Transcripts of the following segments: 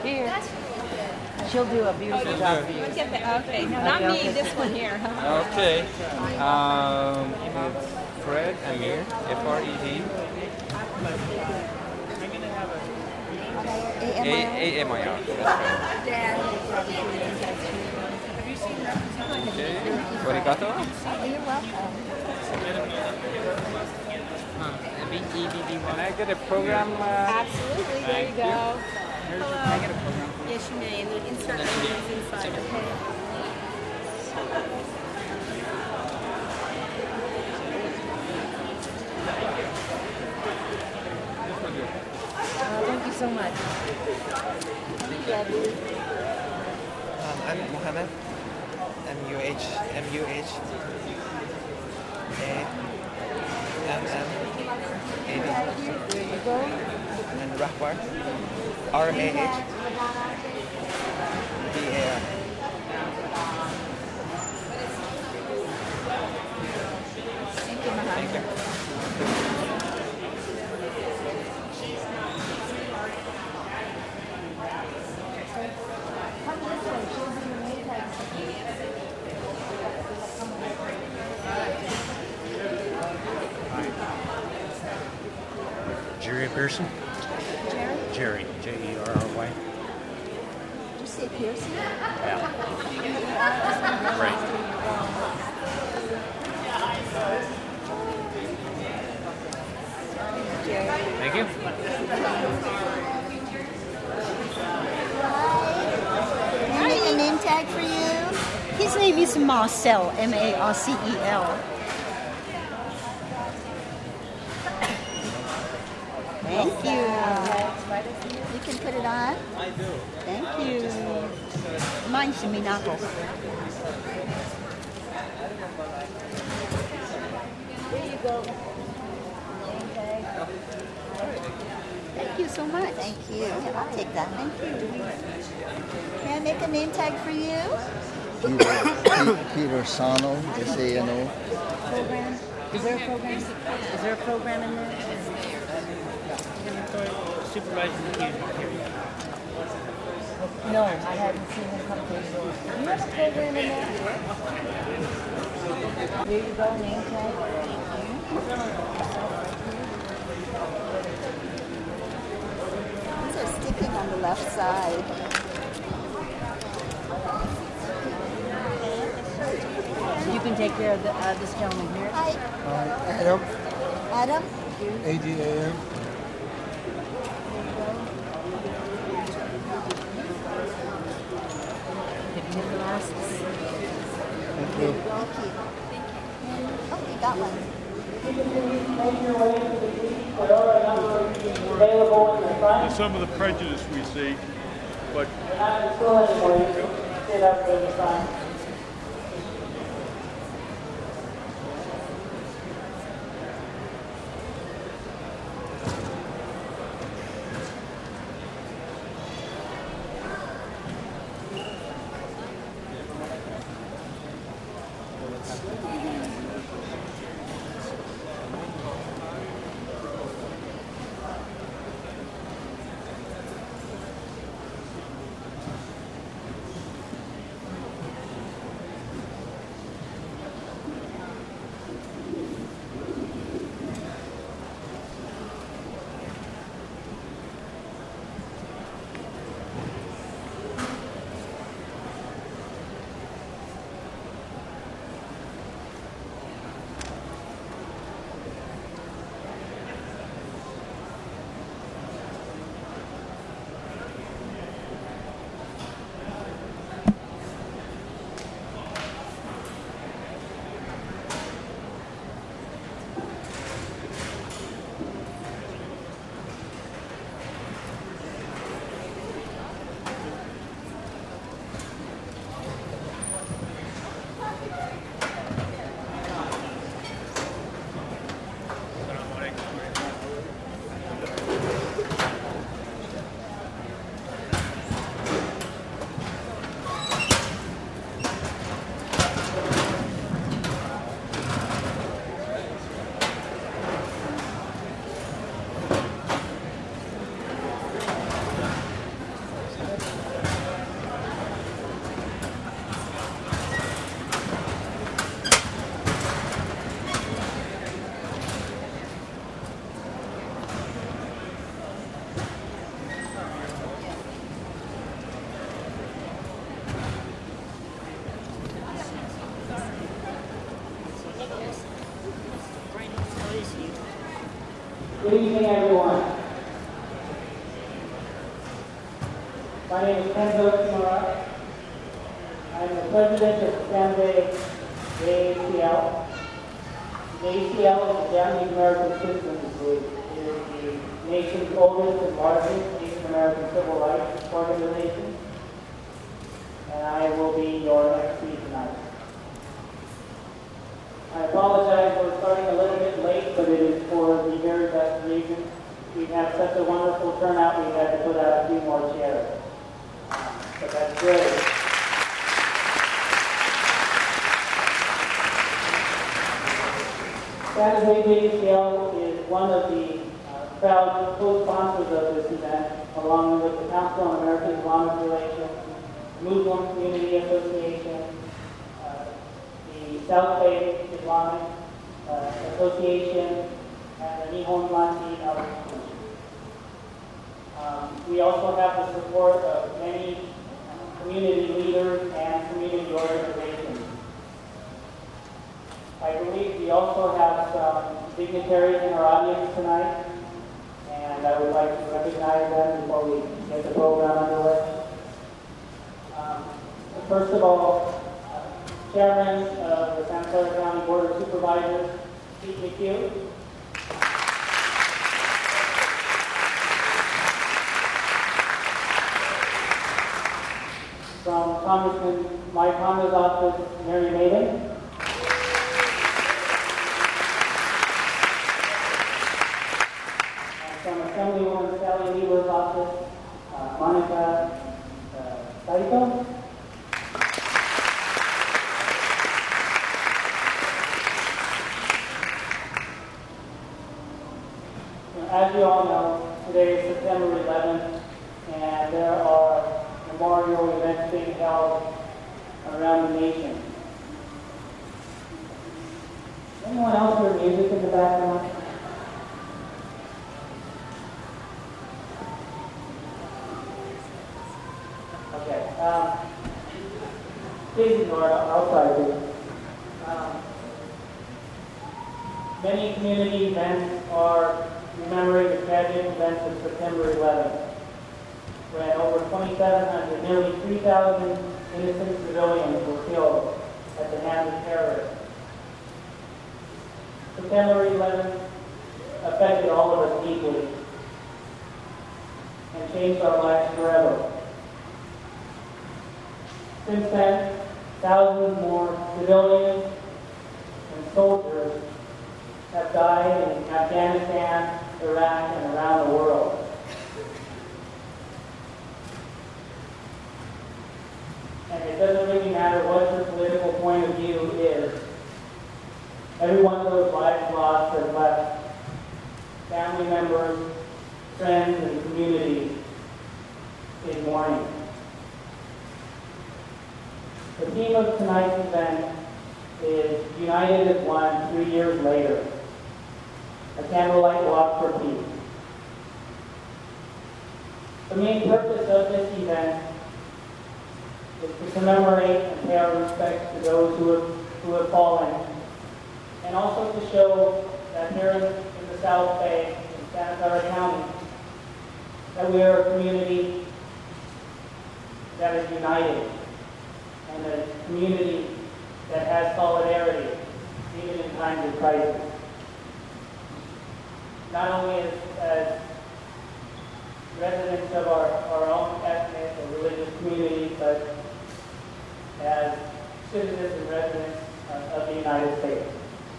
Here. She'll do a beautiful job for you. Okay, no, not me, this one here. Okay. It's Fred Amir, F-R-E-D. A-M-I-R. Okay. Arigato. You're welcome. Can I get a program? Absolutely, there you go. Can I get a program? Yes, you may, and the insert is inside, okay? Thank you so much. I'm Mohammed. M-U-H. There you go. And Rahbar. R-A-H. B-A-R. Thank you, Mohammed. Thank you. Jerry Pearson? Jerry, Jerry, J-E-R-R-Y. did you say Pearson? Yeah. Right. Jerry. Thank you. Can I make a name tag for you? His name is Marcel, M-A-R-C-E-L. Thank you. You can put it on? I do. Thank you. Mine's Minako. There you go. Thank you so much. Thank you. I'll take that. Thank you. Can I make a name tag for you? Peter Sano, S-A-N-O. Program? Is there a program? Is there a program in there? Supervisor here. No, I hadn't seen him come through. So, do you have a program in there? There you go, name tag. These are sticking on the left side. You can take care of this gentleman here. Hi, Adam, Adam. A-D-A-M. If you hit the last. Thank you. Thank you. Oh, you got one. There's some of the prejudice we see, but evening, everyone. My name is Kenzo Kimura. I'm the president of Sanbe AACL. The ACL is the Japanese American Citizens Group. It is the nation's oldest and largest Asian American civil rights organization. And I will be your MC tonight. I apologize, we're starting a little bit late, but it is for the very best reason. We've had such a wonderful turnout, we had to put out a few more chairs. But that's good. San Jose ACL is one of the proud co-sponsors of this event, along with the Council on American Islamic Relations, Muslim Community Association, the South Bay Islamic Association, and the Nihon Manji Outreach Commission. We also have the support of many community leaders and community organizations. I believe we also have some dignitaries in our audience tonight, and I would like to recognize them before we get the program underway. First of all, Chairman of the Santa Clara County Board of Supervisors, Pete McHugh. From Congressman Mike Honda's office, Mary Maiden. And from Assemblywoman Sally Lieber's office, Monica Saito. As you all know, today is September 11th, and there are memorial events being held around the nation. Anyone else hear music in the background? Okay. Please ignore it. I'll try to. Many community events are remembering the tragic events of September 11th, when over 2,700, nearly 3,000 innocent civilians were killed at the hands of terrorists. September 11th affected all of us deeply and changed our lives forever. Since then, thousands more civilians and soldiers have died in Afghanistan, Iraq, and around the world. And it doesn't really matter what your political point of view is. Every one of those lives lost has left family members, friends, and communities in mourning. The theme of tonight's event is United as One 3 years later, a candlelight walk for peace. The main purpose of this event is to commemorate and pay our respects to those who have fallen, and also to show that here in the South Bay, in Santa Clara County, that we are a community that is united, and a community that has solidarity, even in times of crisis. Not only as residents of our own ethnic or religious community, but as citizens and residents of the United States.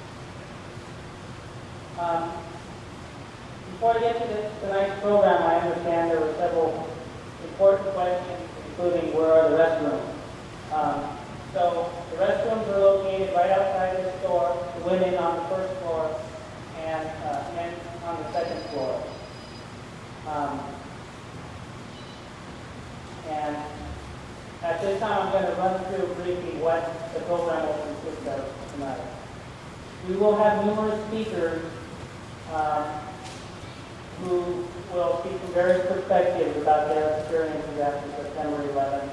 Before I get to tonight's program, I understand there were several important questions, including where are the restrooms. So the restrooms are located right outside the store, the women on the first floor and men on the second floor. And at this time, I'm going to run through briefly what the program will consist of tonight. We will have numerous speakers who will speak from various perspectives about their experiences after September 11th.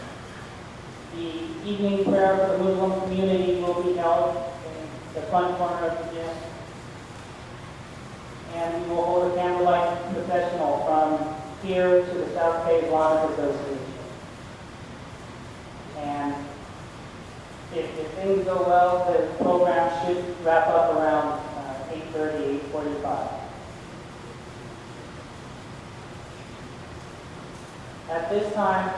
The evening prayer for the Muslim community will be held in the front corner of the gym. and we will hold a candlelight processional from here to the South Bay Islamic Association. And if things go well, the program should wrap up around 8:30, 8:45. At this time,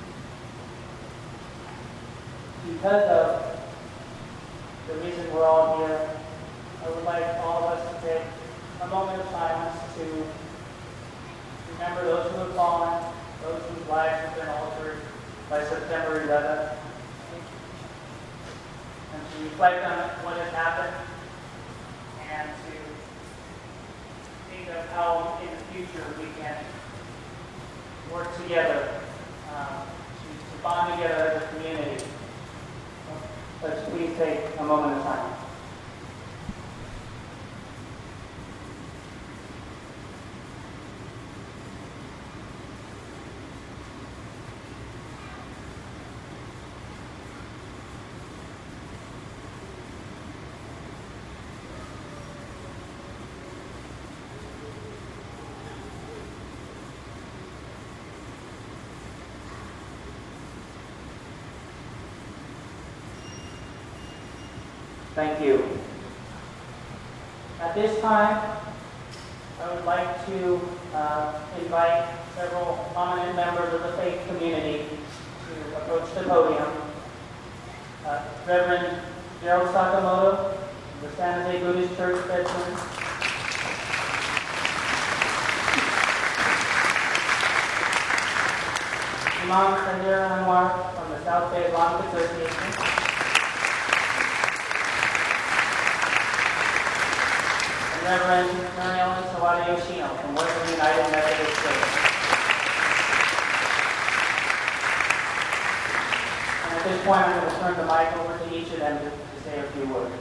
because of the reason we're all here, I would like all of us to take a moment of silence to remember those who have fallen, those whose lives have been altered by September 11th, and to reflect on what has happened, and to think of how in the future we can work together, to bond together as a community. Let's please take a moment of silence. Thank you. At this time, I would like to invite several prominent members of the faith community to approach the podium. Reverend Gerald Sakamoto, the San Jose Buddhist Church veteran. Imam Sanjay Anwar from the South Bay Islamic Association. Reverend Mariel Sawada Yoshino from Worship United Methodist Church. And at this point, I'm going to turn the mic over to each of them to say a few words.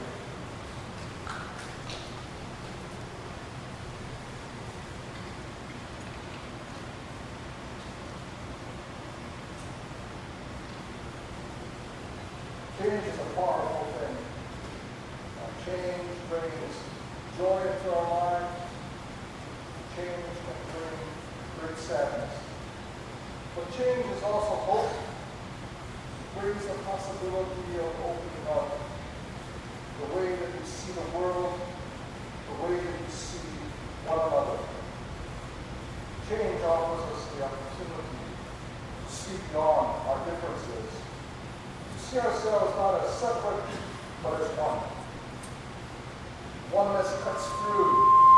Change is a powerful thing. Change brings joy into our lives. Change can bring great sadness. But change is also hope. It brings the possibility of opening up the way that we see the world, the way that we see one another. Change offers us the opportunity to see beyond our differences, to see ourselves not as separate, but as one. Oneness cuts through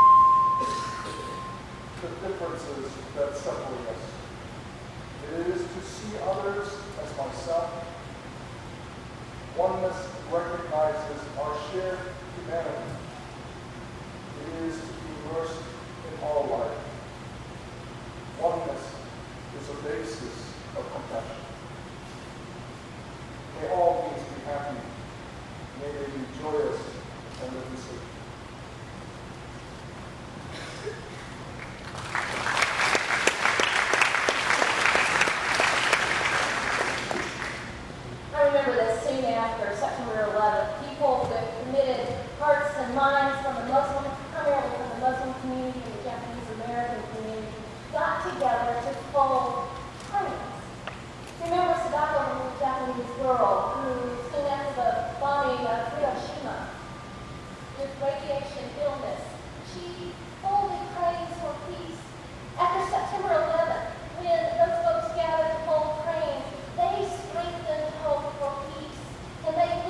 the differences that separate us. It is to see others as myself. Oneness recognizes our shared humanity. It is to be immersed in all life. Oneness is a basis of compassion. May all beings be happy. May they be joyous and live in safety. I remember that soon after September 11th, people with committed hearts and minds from the Muslim, primarily from the Muslim community and the Japanese American community, got together to fold hands. Remember Sadako, the Japanese girl who, soon after the bombing of Hiroshima, with radiation illness, she folded cranes for peace. After September 11th, when those folks gathered to fold cranes, they strengthened hope for peace, and they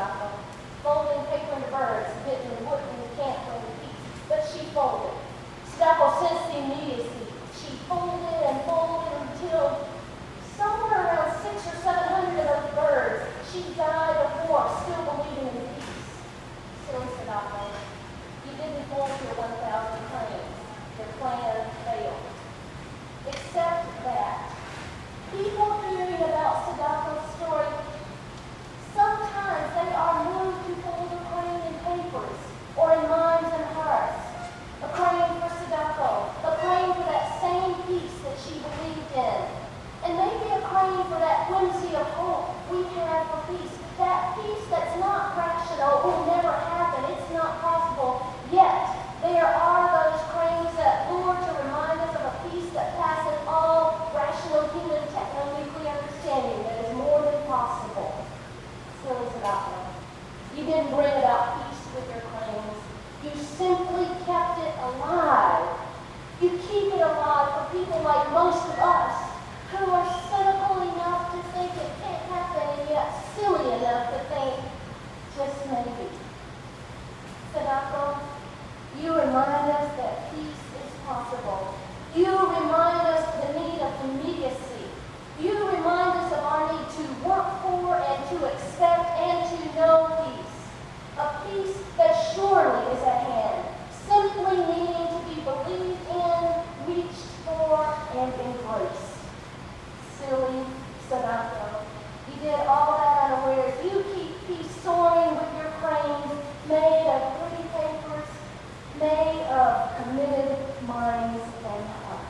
Sadako. Folding paper into birds, bitten wood and you can't bring peace. But she folded. Sadako sensed the immediacy. She folded and folded until somewhere around 600 or 700 of those birds, she died of war, still believing in peace. Silly Sadako, you didn't fold your 1,000 claims. Your plan failed. Except that people hearing about Sadako's story, sometimes they are moved to fold a crane in papers or in minds and hearts. A crane for Sadako, a crane for that same peace that she believed in. And maybe a crane for that whimsy of hope we have for peace. That peace that's not rational, will never happen, it's not possible. Yet, there are those cranes that lure to remind us of a peace that passes all rational human techno-nuclear understanding that is more than possible. Silly Sadako, you didn't bring about peace with your cranes. You simply kept it alive. You keep it alive for people like most of us who are cynical enough to think it can't happen and yet silly enough to think just maybe. Sadako, you remind us that peace is possible. You remind us of the need of immediacy. You remind us of our need to work for and to expect and to know peace. A peace that surely is at hand, simply needing to be believed in, reached for, and embraced. Silly Sadako, you did all that unawares. You keep peace soaring with your cranes made of pretty papers, made of committed minds and hearts.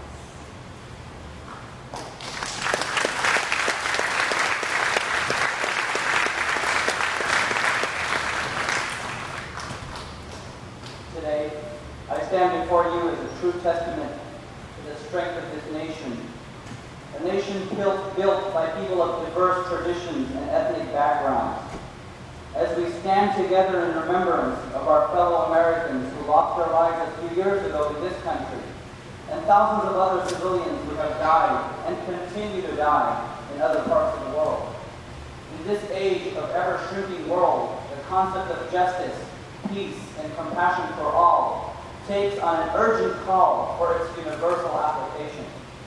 Today, I stand before you as a true testament to the strength of this nation. A nation built by people of diverse traditions and ethnic backgrounds. As we stand together in remembrance of our fellow Americans who lost their lives a few years ago in this country, and thousands of other civilians who have died and continue to die in other parts of the world. In this age of ever-shrinking world, the concept of justice, peace, and compassion for all takes on an urgent call for its universal application.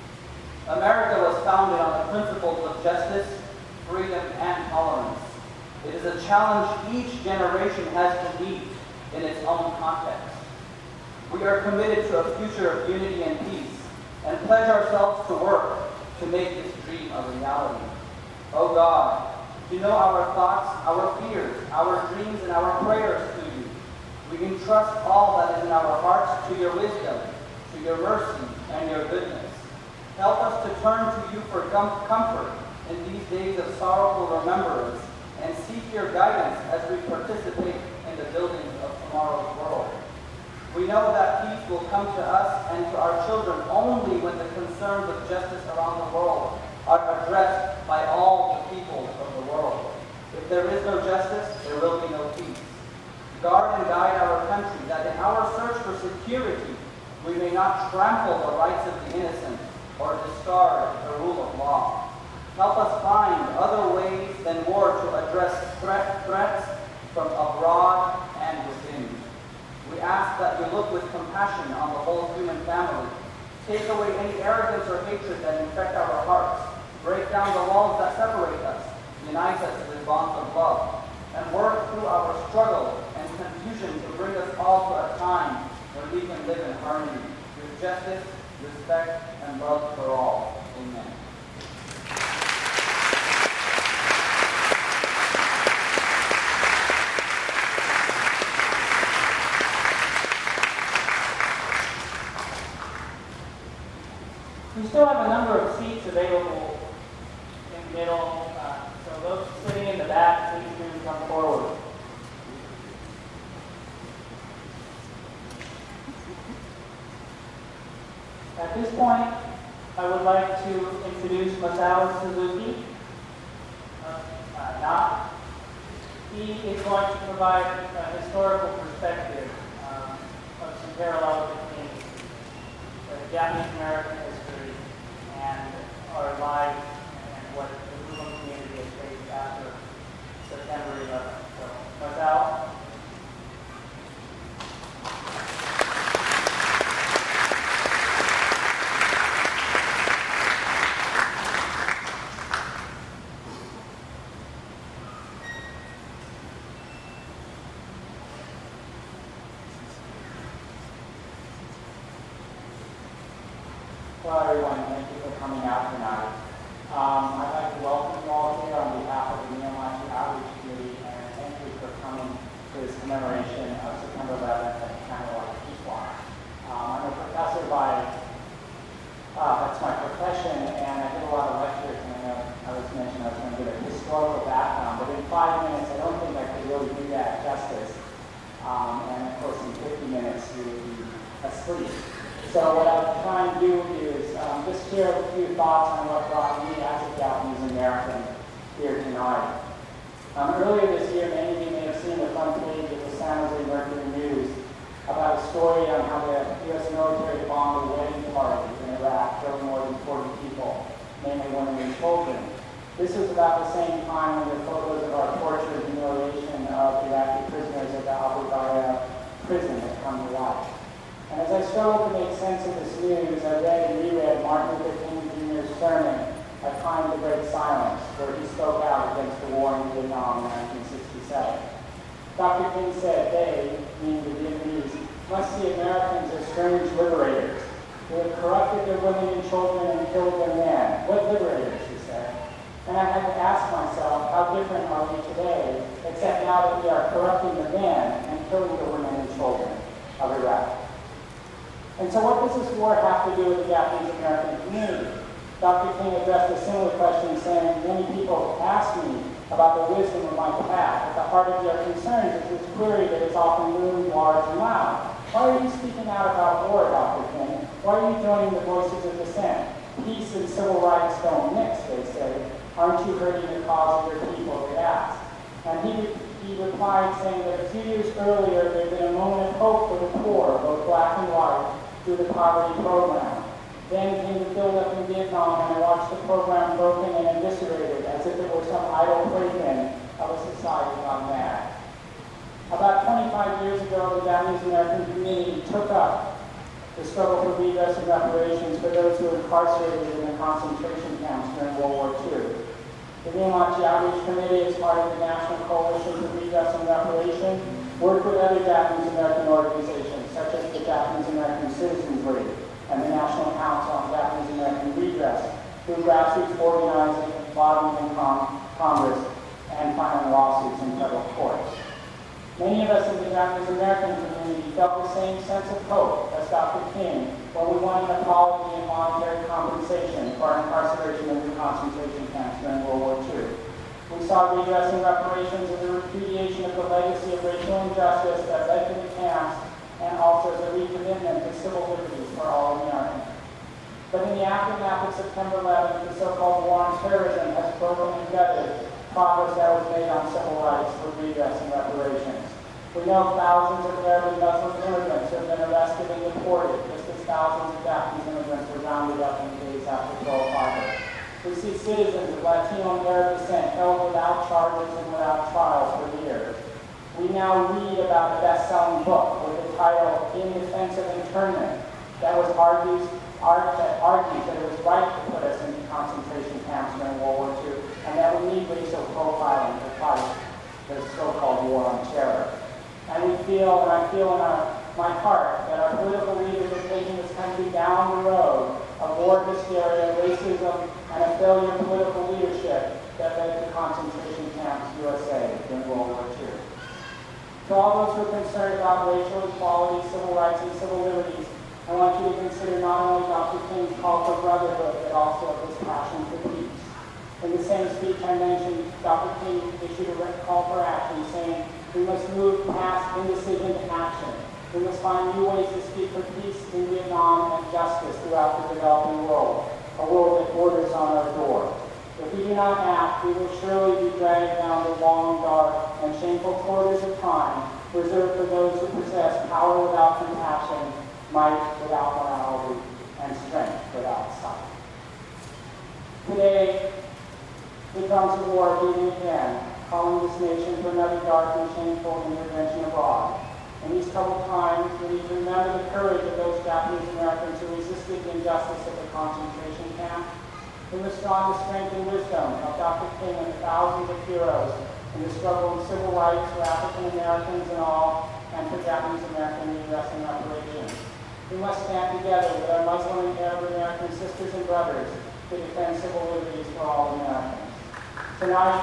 America was founded on the principles of justice, freedom, and tolerance. It is a challenge each generation has to meet in its own context. We are committed to a future of unity and peace, and pledge ourselves to work to make this dream a reality. Oh God, you know our thoughts, our fears, our dreams, and our prayers to you. We entrust all that is in our hearts to your wisdom, to your mercy, and your goodness. Help us to turn to you for comfort in these days of sorrowful remembrance, and seek your guidance as we participate in the building of tomorrow's world. We know that peace will come to us and to our children only when the concerns of justice around the world are addressed by all the peoples of the world. If there is no justice, there will be no peace. Guard and guide our country, that in our search for security, we may not trample the rights of the innocent or discard the rule of law. Help us find other ways than war to address threats from abroad and within. We ask that you look with compassion on the whole human family. Take away any arrogance or hatred that infect our hearts. Break down the walls that separate us. Unite us with bonds of love. And work through our struggle and confusion to bring us all to a time where we can live in harmony with justice, respect, and love for all. Amen. We still have a number of seats available in the middle, so those sitting in the back, please do come forward. At this point, I would like to introduce Masao Suzuki. He is going to provide a historical perspective of some parallels between Japanese American history and our lives and what the Muslim community has faced after September 11th. So Hello everyone, thank you for coming out tonight. I'd like to welcome you all here on behalf of the Neomagi Outreach Committee, and thank you for coming to this commemoration of September 11th at Candlelight Peace Walk. I'm a professor that's my profession, and I did a lot of lectures, and I know I was mentioning I was going to give a historical background, but in 5 minutes I don't think I could really do that justice. And of course in 50 minutes you would be asleep. So what I'll try and do is just share a few thoughts on what brought me as a Japanese American here tonight. Earlier this year, many of you may have seen the front page of the San Jose Mercury News about a story on how the U.S. military bombed a wedding party in Iraq, killing more than 40 people, mainly women and children. This was about the same time when the photos of our torture and humiliation of Iraqi prisoners at the Abu Ghraib prison had come to light. And as I struggled to make sense of this news, I read and reread Martin Luther King Jr.'s sermon, A Time to Break Silence, where he spoke out against the war in Vietnam in 1967. Dr. King said they, meaning the Vietnamese, must see Americans as strange liberators who have corrupted their women and children and killed their men. What liberators, he said. And I had to ask myself, how different are we today, except now that we are corrupting the men and killing the women and children of Iraq. And so what does this war have to do with the Japanese American community? Dr. King addressed a similar question, saying, many people ask me about the wisdom of my path. At the heart of your concerns is this query that is often loomed large and loud. Why are you speaking out about war, Dr. King? Why are you joining the voices of dissent? Peace and civil rights don't mix, they say. Aren't you hurting the cause of your people, they asked. And he replied, saying that a few years earlier there had been a moment of hope for the poor, both black and white, through the poverty program. Then came the buildup in Vietnam, and I watched the program broken and eviscerated as if it were some idle playpen of a society gone mad. About 25 years ago, the Japanese American community took up the struggle for redress and reparations for those who were incarcerated in the concentration camps during World War II. The Neomagi Outreach Committee, as part of the National Coalition for Redress and Reparation, worked with other Japanese American organizations, such as the Japanese American Citizens League and the National Council on Japanese American Redress, through grassroots organizing, lobbying in Congress, and filing lawsuits in federal courts. Many of us in the Japanese American community felt the same sense of hope as Dr. King when we wanted an apology and monetary compensation for our incarceration in the concentration camps during World War II. We saw redress and reparations as a repudiation of the legacy of racial injustice that led to the camps, and also as a recommitment to civil liberties for all Americans. But in the aftermath of September 11th, the so-called war on terrorism has broken and gutted progress that was made on civil rights for redress and reparations. We know thousands of Arab and Muslim immigrants have been arrested and deported, just as thousands of Japanese immigrants were rounded up in days after Pearl Harbor. We see citizens of Latino and Arab descent held without charges and without trials for years. We now read about a best-selling book with the title In Defense of Internment that argues that it was right to put us into concentration camps during World War II, and that we need racial profiling to fight the so-called war on terror. And we feel, and I feel in my heart, that our political leaders are taking this country down the road of war hysteria, racism, and a failure of political leadership that led to concentration camps USA during World War II. To all those who are concerned about racial equality, civil rights, and civil liberties, I want you to consider not only Dr. King's call for brotherhood, but also his passion for peace. In the same speech I mentioned, Dr. King issued a call for action saying, we must move past indecision to action. We must find new ways to speak for peace in Vietnam and justice throughout the developing world, a world that borders on our door. If we do not act, we will surely be dragged down the long, dark, and shameful corridors of time, reserved for those who possess power without compassion, might without morality, and strength without sight. Today, the drums of war are beating again, calling this nation for another dark and shameful intervention abroad. In these troubled times, we need to remember the courage of those Japanese Americans who resisted the injustice of the concentration camp. We must draw the strength and wisdom of Dr. King and the thousands of heroes in the struggle for civil rights for African Americans and all, and for Japanese American redress and reparations. We must stand together with our Muslim and Arab American sisters and brothers to defend civil liberties for all Americans. Tonight,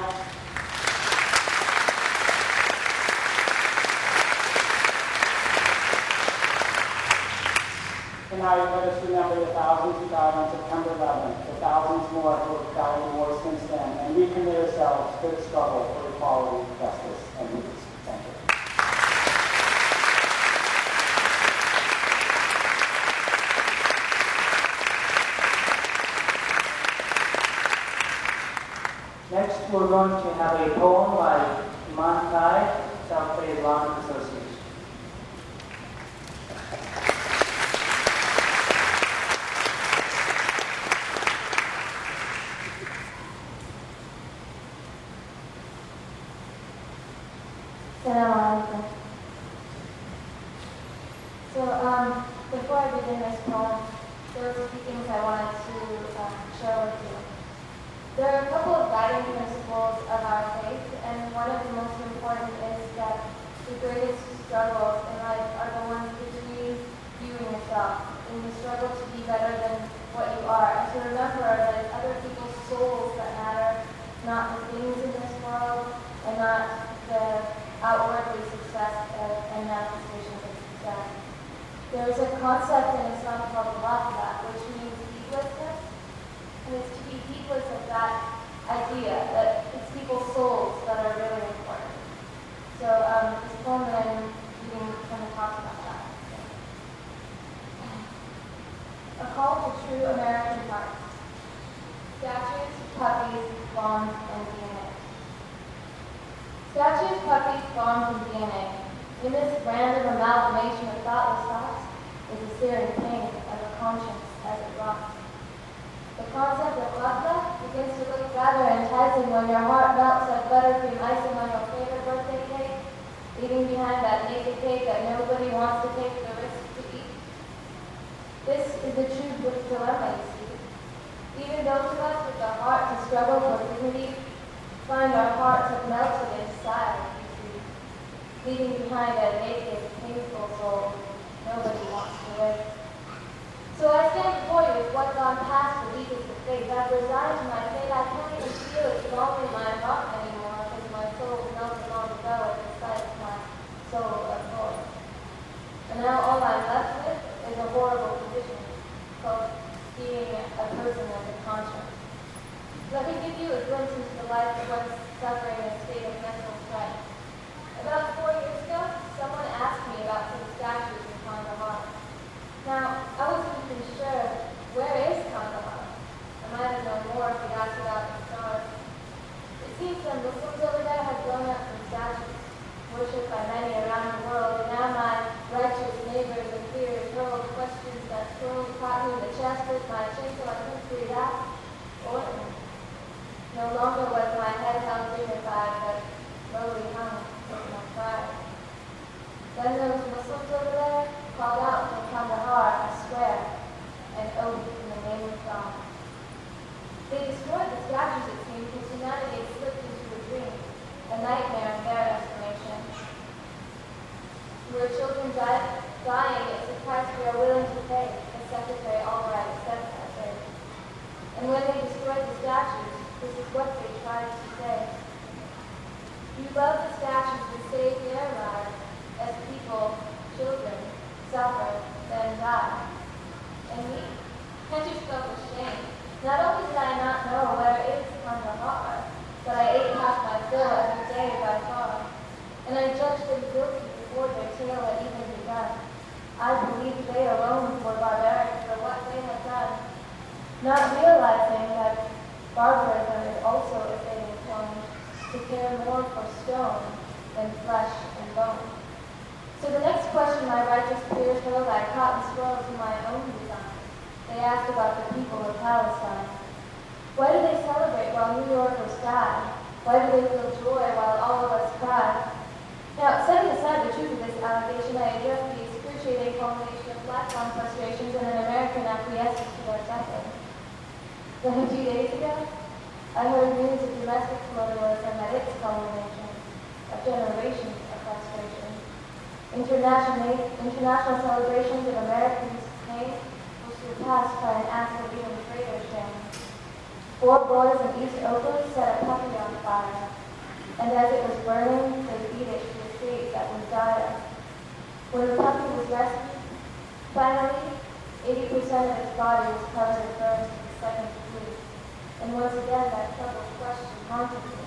let us remember the thousands who died on September 11th, the thousands more who have died in war since then, and recommit ourselves to the struggle for equality, justice, and peace. Thank you. Next, we're going to have a poem by Iman Kai, South Bay Islamic Association. So, before I begin this poem, there were a few things I wanted to share with you. There are a couple of guiding principles of our faith, and one of the most important is that the greatest struggles in life are the ones between you and yourself, in the struggle to be better than what you are, and to remember that it's other people's souls that matter, not the things in this world, and not the outwardly success and manifestations of success. There is a concept in Islam called wahda, which means heedlessness, and it's to be heedless of that idea that it's people's souls that are really important. So this poem that I'm reading kind of talks about that. A call to true American hearts. Statues, puppies, bonds, and DNA. Statues, puppies, bonds, and DNA. In this random amalgamation of thoughtless thoughts is a searing pain of a conscience as it rots. The concept of wahda begins to look rather enticing when your heart melts like buttercream icing on your favorite birthday cake, leaving behind that naked cake that nobody wants to take the risk to eat. This is the true dilemma, you see. Even those of us with the heart to struggle for dignity find our hearts have melted inside, you see, leaving behind a naked, painful soul nobody wants to live. So I stand before you with what's gone past the weakest of faith. I've resigned to my fate. I can't even feel it strong in my heart anymore because my soul melted long ago at the sight of my soul abhorred. And now all I'm left with is a horrible condition called being a person with a conscience. Let me give you a glimpse into the life of one's suffering a state of mental strife. About 4 years ago, someone asked me about some statues in Kandahar. Now, I wasn't even sure, where is Kandahar? I might have known more if he'd asked about the stars. It seems some Muslims over there have blown up some statues, worshipped by many around the world, and now my righteous neighbors and fears hurled questions that slowly caught me in the chest with my chin till I couldn't breathe out. No longer was my head held dignified, but lowly hung with my pride. Then those Muslims over there called out from Kandahar, I swear, an oath in the name of God. They destroyed the statues, it seemed, because humanity had slipped into a dream, a nightmare of their estimation. Were children dying, it's a price we are willing to pay, as Secretary Albright said that day. And when they destroyed the statues, this is what they tried to say. You love the statues to save their lives as people, children, suffer, then die. And me, I just felt ashamed. Not only did I not know where is Kandahar, but I ate half my fill every day by far. And I judged them guilty before their tale had even begun. I believed they alone were barbaric for what they had done, not realizing that barbarism is also a fading tone, to care more for stone than flesh and bone. So the next question my righteous peers hurled I caught and swirled to my own design. They asked about the people of Palestine. Why do they celebrate while New Yorkers die? Why do they feel joy while all of us cry? Now, setting aside the truth of this allegation, I address the excruciating culmination of black on frustrations and an American acquiescence to their suffering. Then a few days ago, I heard news of domestic colonialism at its culmination, of generations of frustration. international celebrations of Americans' pain were surpassed by an act of even greater shame. 4 boys in East Oakland set a puppy on fire, and as it was burning, they beat it to a state that was dire. When the puppy was rescued, finally, 80% of its body was covered in burns to the second degree. And once again, that troubled question haunted me.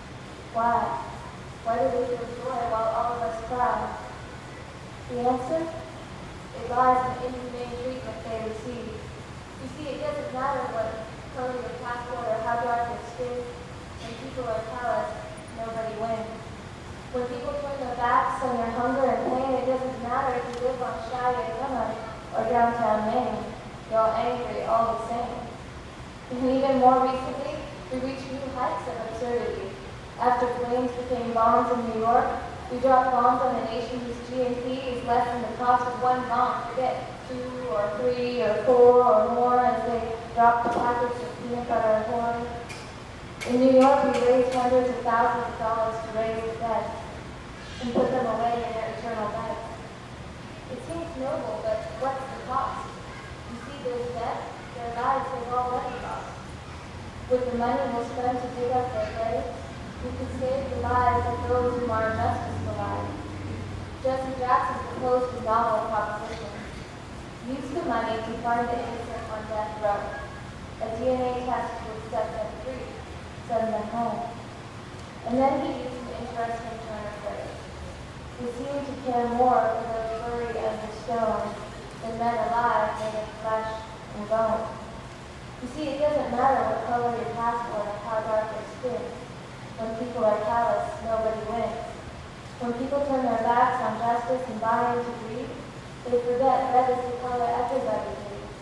Why? Why do they feel joy while all of us cry? The answer? It lies in the inhumane treatment they receive. You see, it doesn't matter what color your passport or how dark your skin. When people are callous, nobody wins. When people turn their backs on your hunger and pain, it doesn't matter if you live on Shia Summer or downtown Maine. You're all angry all the same. And even more recently, we reached new heights of absurdity. After planes became bombs in New York, we dropped bombs on a nation whose GNP is less than the cost of 1 bomb. Forget 2 or 3 or 4 or more as they dropped packets of peanut butter and corn. In New York, we raised hundreds of thousands of dollars to raise the dead and put them away in their eternal beds. It seems noble, but what's the cost? You see, those dead, their lives they've already lost. With the money we'll spend to dig up their graves, we can save the lives of those whom our injustice belied. Jesse Jackson proposed a novel proposition. Use the money to find the innocent on death row. A DNA test would set them free, send them home. And then he used an interesting turn of phrase. He seemed to care more for those buried under stone than men alive made of flesh and bone. You see, it doesn't matter what color your passport or how dark your skin. When people are callous, nobody wins. When people turn their backs on justice and buy into greed, they forget red is the color everybody bleeds.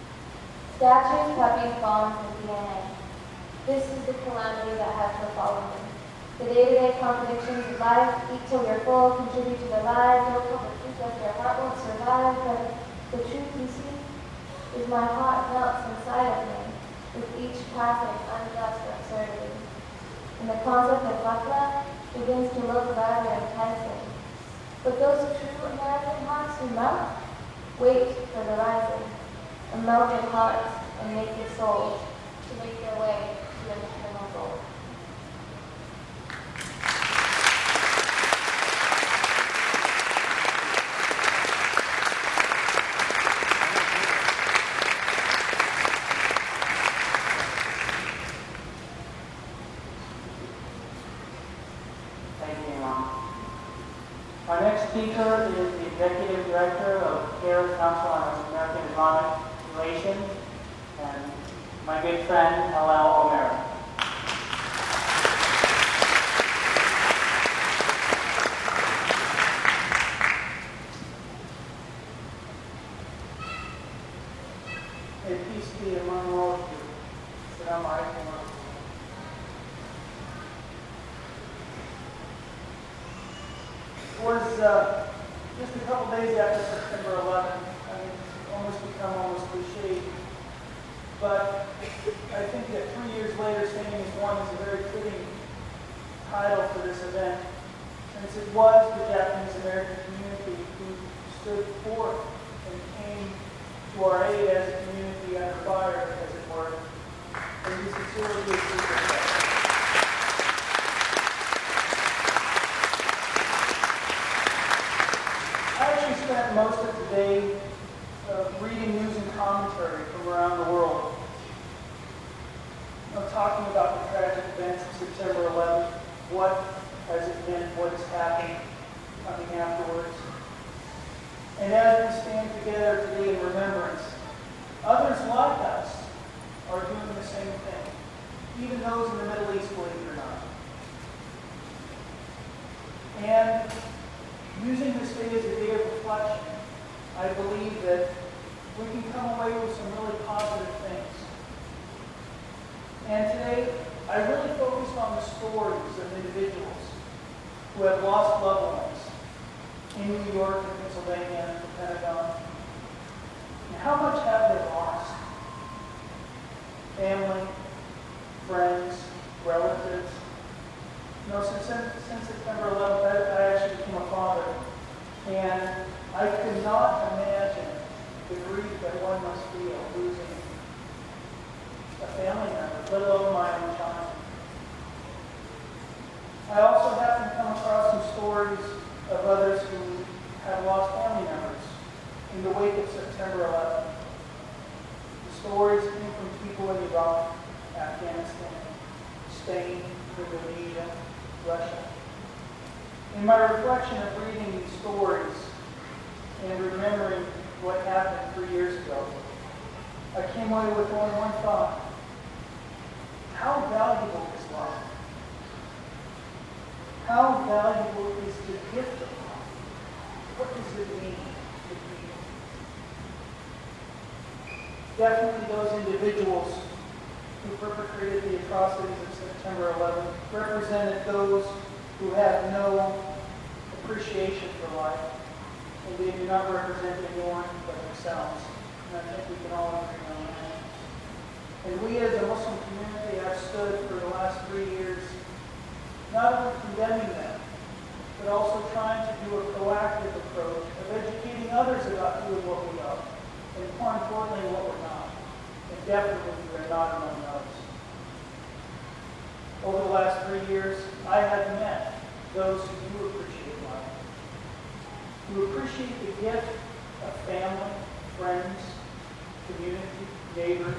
Statues, puppies, bombs, and DNA. This is the calamity that has befallen me. The day-to-day contradictions of life, eat till you're full, contribute to their lives, don't tell the truth that your heart won't survive, but the truth, you see, is my heart melts inside of me with each passing unjust absurdity. And the concept of Hakla begins to look rather enticing. But those true American hearts who melt, wait for the rising, a melted heart and naked souls to make their way to an eternal goal. Our next speaker is the Executive Director of CARE Council on American Islamic Relations, and my good friend, Halal Omer. May peace be among all of you. Assalamu alaikum. It was just a couple days after September 11th. I mean, it's almost become almost cliche. But I think that 3 years later, Standing as One is a very fitting title for this event, since it was the Japanese American community who stood forth and came to our aid as a community under fire, as it were. And we sincerely appreciate that. Spent most of the day reading news and commentary from around the world. Talking about the tragic events of September 11th, what has it been, what has happened, coming afterwards. And as we stand together today in remembrance, others like us are doing the same thing, even those in the Middle East, believe it or not. And using this day as a day of reflection, I believe that we can come away with some really positive things. And today, I really focused on the stories of individuals who have lost loved ones in New York and Pennsylvania and the Pentagon. And how much have they lost? Family, friends, relatives. You know, since September 11th, I actually became a father. And others who have lost family members in the wake of September 11th. The stories came from people in Iraq, Afghanistan, Spain, Indonesia, Russia. In my reflection of reading these stories and remembering what happened 3 years ago, I came away with only one thought. How valuable is life? How valuable is the gift of life? What does it mean to be? Definitely those individuals who perpetrated the atrocities of September 11th represented those who have no appreciation for life, and they do not represent anyone but themselves. And I think we can all agree on that. And we as a Muslim community have stood for the last 3 years, not only condemning them, but also trying to do a proactive approach of educating others about who and what we are, and more importantly, what we're not. And definitely we are not among those. Over the last 3 years, I have met those who do appreciate life, who appreciate the gift of family, friends, community, neighbors,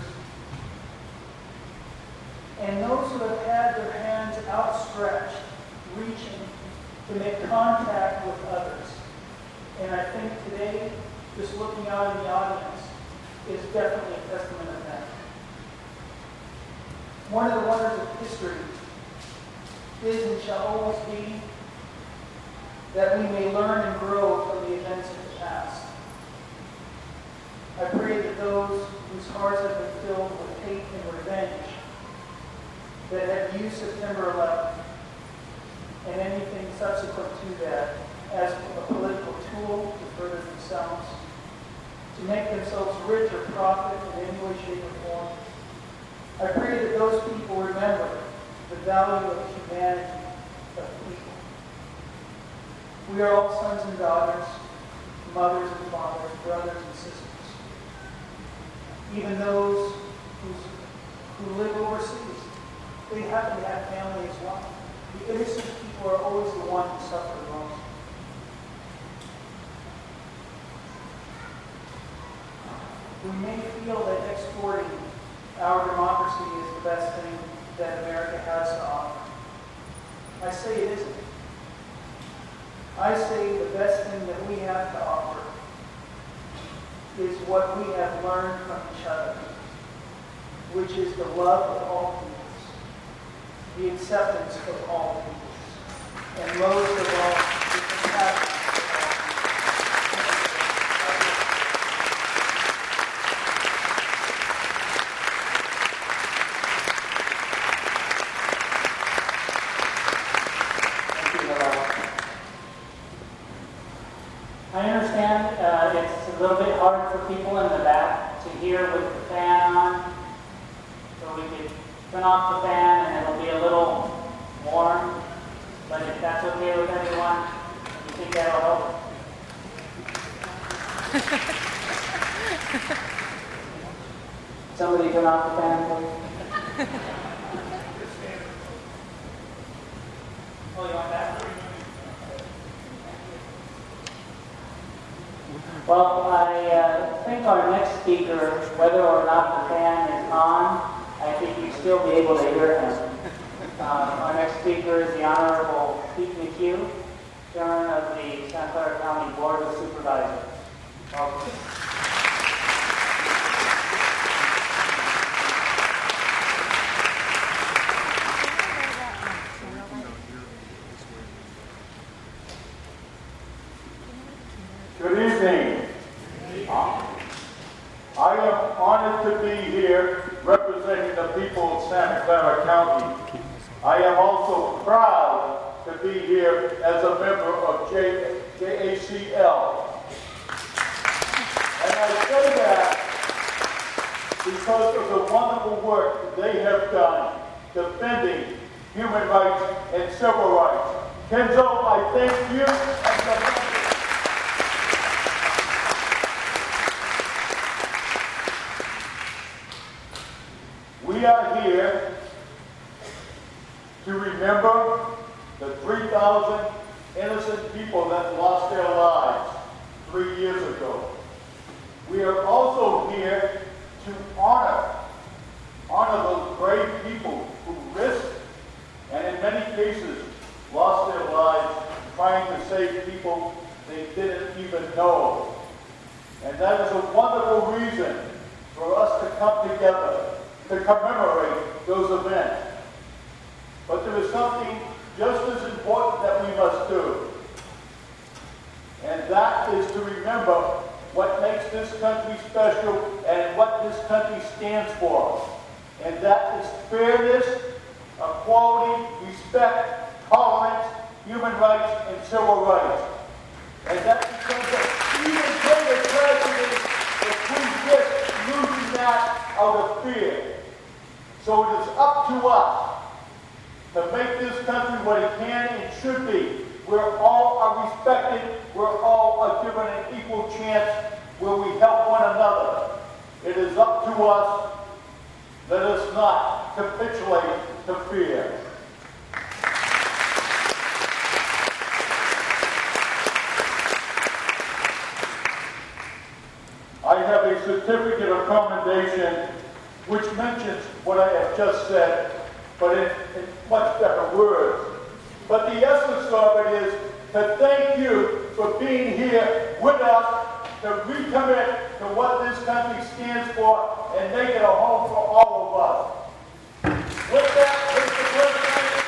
and those who have had their hands outstretched, reaching to make contact with others. And I think today, just looking out in the audience is definitely a testament of that. One of the wonders of history is and shall always be that we may learn and grow from the events of the past. I pray that those whose hearts have been filled with hate and revenge, that have used September 11th and anything subsequent to that as a political tool to further themselves, to make themselves rich or profit in any way, shape, or form. I pray that those people remember the value of humanity, of people. We are all sons and daughters, mothers and fathers, brothers and sisters. Even those who live overseas, they happen to have family as well. The innocent people are always the ones who suffer the most. We may feel that exporting our democracy is the best thing that America has to offer. I say it isn't. I say the best thing that we have to offer is what we have learned from each other, which is the love of all peoples, the acceptance of all peoples, and most of all, the compassion of all I understand it's a little bit hard for people in the back to hear with the fan on, so we could turn off the fan and it'll be a little warm, but if that's okay with everyone, you think that'll help? Somebody turn off the fan, please. Oh, you want that? Well, I think our next speaker, whether or not the fan is on, I think you'd still be able to hear him. Our next speaker is the Honorable Pete McHugh, Chairman of the Santa Clara County Board of Supervisors. Welcome. Good evening. I am honored to be here representing the people of Santa Clara County. I am also proud to be here as a member of JACL. And I say that because of the wonderful work that they have done defending human rights and civil rights. Kenzo, I thank you and the We are here to remember the 3,000 innocent people that lost lost their lives 3 years ago. We are also here to honor those brave people who risked and in many cases lost their lives trying to save people they didn't even know. And that is a wonderful reason for us to come together to commemorate those events. But there is something just as important that we must do. And that is to remember what makes this country special and what this country stands for. And that is fairness, equality, respect, tolerance, human rights, and civil rights. And that becomes an even greater tragedy if we risk losing that out of fear. So it is up to us to make this country what it can and should be, where all are respected, where all are given an equal chance, where we help one another. It is up to us. Let us not capitulate to fear. I have a certificate of commendation which mentions what I have just said, but in much better words. But the essence of it is to thank you for being here with us, to recommit to what this country stands for and make it a home for all of us. With that, Mr. President,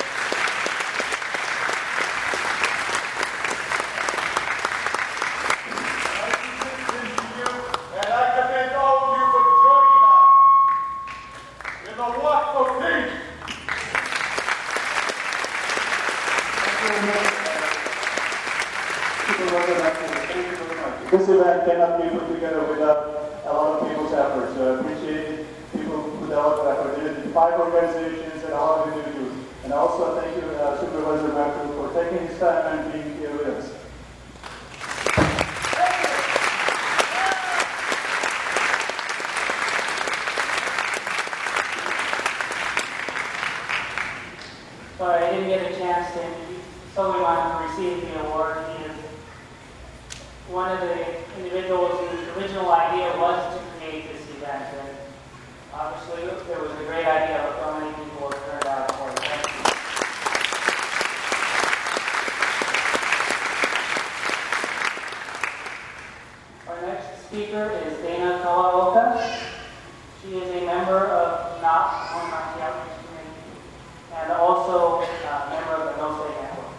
I commend you, and I commend all of you for joining us in the walk for peace. This event cannot be put together without a lot of people's efforts. So I appreciate people who put a lot of effort. There are 5 organizations and a lot of individuals. And also thank you, Supervisor Matthew, for taking his time and being here with us. Sorry, I didn't get a chance to solely want to receive the award. He is one of the individuals whose original idea was to create this event. And obviously, it was a great idea, but so many people have turned out for it. Thank you. Our next speaker is Dana Kawaoka. She is a member of NOP, Home Market Outreach Committee, and also a member of the No Say Network.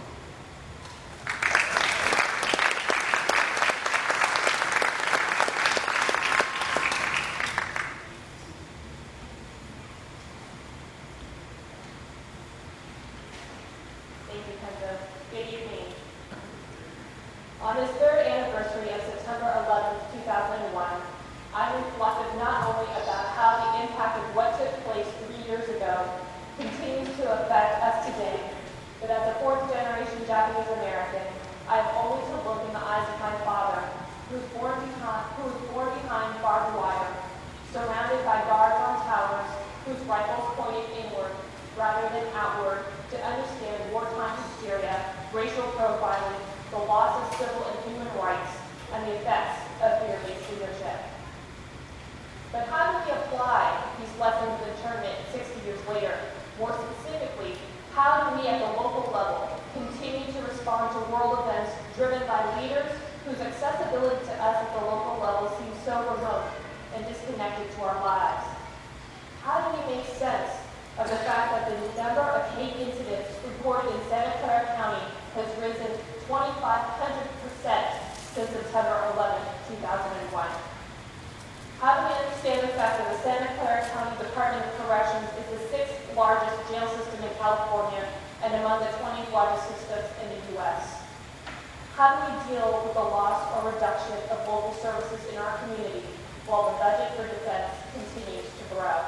Thank you, Kendra. Good evening. On this 3rd anniversary of September 11th, 2001, I reflected not only about how the impact of what took place 3 years ago continues to affect us today, but as a 4th-generation Japanese American, I have only to look in the eyes of my father, who was born behind barbed wire, surrounded by guards on towers, whose rifles pointed inward rather than outward, to understand wartime hysteria, racial profiling, the loss of civil and human rights, and the effects of fear-based leadership. But how do we apply these lessons of internment 60 years later? More specifically, how do we at the local level continue to respond to world events driven by leaders whose accessibility to us at the local level seems so remote and disconnected to our lives? How do we make sense of the fact that the number of hate incidents reported in Santa Clara County has risen 2,500% since September 11, 2001? How do we understand the fact that the Santa Clara County Department of Corrections is the 6th largest jail system in California and among the 20 largest systems in the U.S.? How do we deal with the loss or reduction of local services in our community while the budget for defense continues to grow?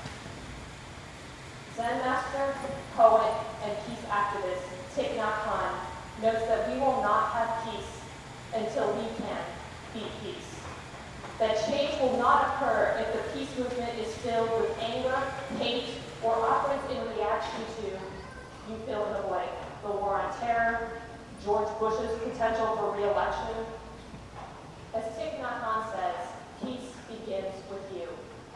Zen master, poet, and peace activist Thich Nhat Hanh notes that we will not have peace until we can be peace. That change will not occur if the peace movement is filled with anger, hate, or operates in reaction to, you fill in the blank, the war on terror, George Bush's potential for re-election. As Thich Nhat Hanh says, peace begins with you.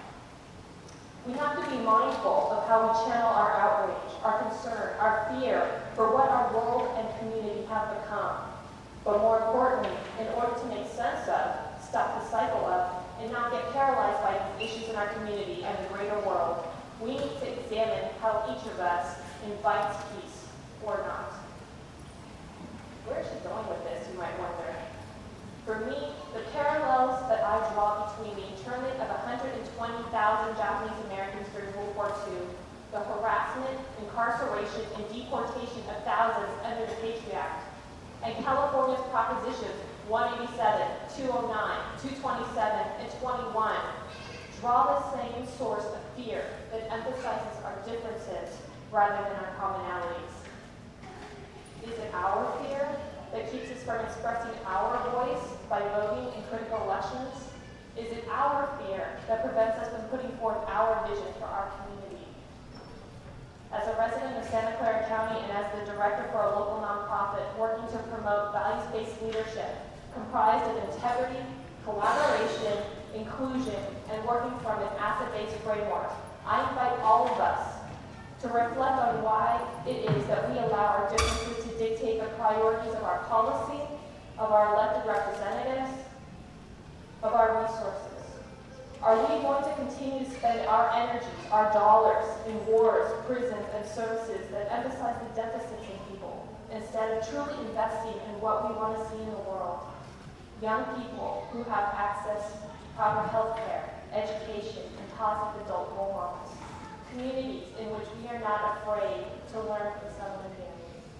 We have to be mindful of how we channel our outrage, our concern, our fear for what our world and community have become. But more importantly, in order to make sense of, stop the cycle of, and not get paralyzed by these issues in our community and the greater world, we need to examine how each of us invites peace or not. Where is she going with this, you might wonder? For me, the parallels that I draw between the internment of 120,000 Japanese Americans during World War II, the harassment, incarceration, and deportation of thousands under the Patriot Act, and California's propositions 187, 209, 227, and 21 draw the same source of fear that emphasizes our differences rather than our commonalities. Is it our fear that keeps us from expressing our voice by voting in critical elections? Is it our fear that prevents us from putting forth our vision for our community? As a resident of Santa Clara County and as the director for a local nonprofit working to promote values-based leadership comprised of integrity, collaboration, inclusion, and working from an asset-based framework, I invite all of us to reflect on why it is that we allow our differences to dictate the priorities of our policy, of our elected representatives, of our resources. Are we going to continue to spend our energies, our dollars, in wars, prisons, and services that emphasize the deficits in people, instead of truly investing in what we want to see in the world? Young people who have access to proper health care, education, and positive adult role models. Communities in which we are not afraid to learn from someone new.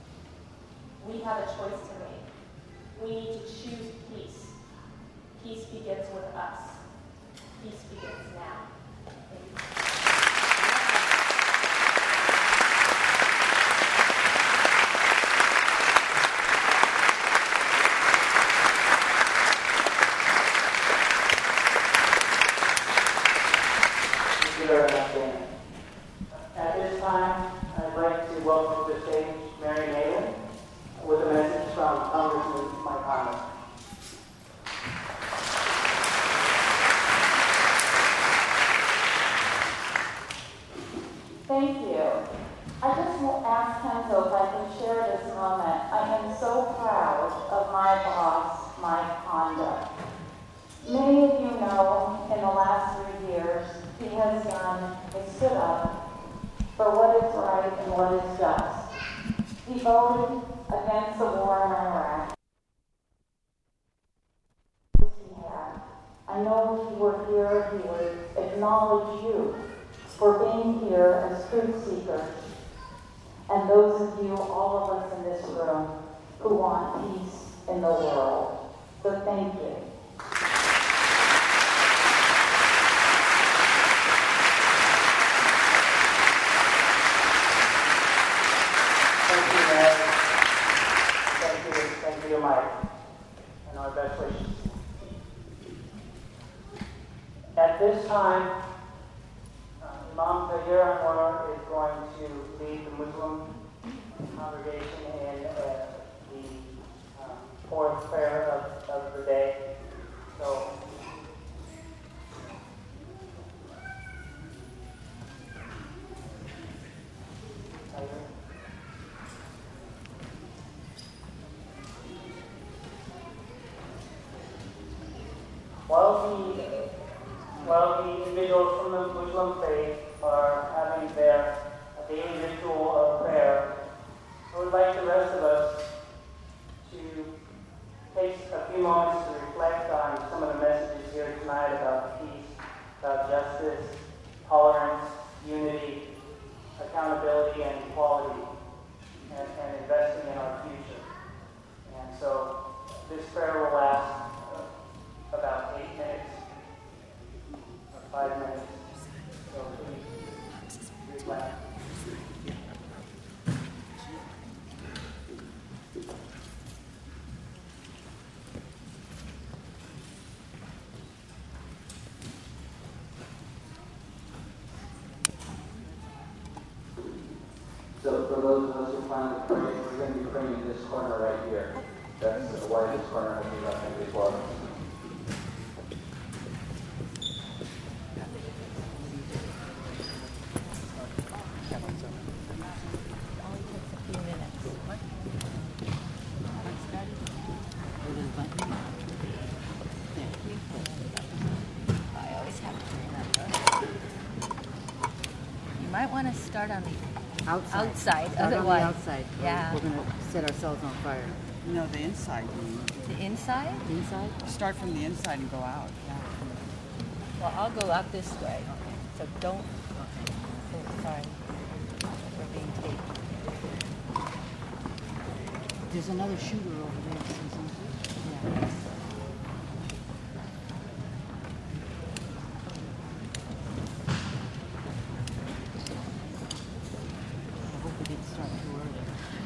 We have a choice to make. We need to choose peace. Peace begins with us. Peace begins now. Thank you. At this time, I'd like to welcome to the stage Mary Nalen with a message from Congressman Mike Harmon. Thank you. I just will ask Kenzo if I can share this moment. I am so proud of my boss, Mike Honda. Many of you know in the last 3 years, he has stood up for what is right and what is just. He voted against the war in Iraq. I know if he were here, he would acknowledge you for being here as truth seekers, and those of you, all of us in this room, who want peace in the world. So thank you. Thank you, Mike, and our best wishes. At this time, Imam Tahir Anwar is going to lead the Muslim congregation in the fourth prayer of the day. So, while the individuals from the Muslim faith are having their daily ritual of prayer, I would like the rest of us to take a few moments to reflect on some of the messages here tonight about peace, about justice, tolerance, unity, accountability, and equality, and investing in our future. And so this prayer will last about 8 minutes or 5 minutes. So please reflect. So for those of us who plan to pray, we're going to be praying in this corner right here. white is going to have me left hand before. I always have to remember. You might want to start on the outside. Start Otherwise, on the outside. Yeah. We're gonna set ourselves on fire. No, the inside. The inside? The inside? Start from the inside and go out. Yeah. Well, I'll go out this way. So don't. Oh, sorry. We're being taped. There's another shooter over there, Susan. Yeah. I hope we didn't start too early.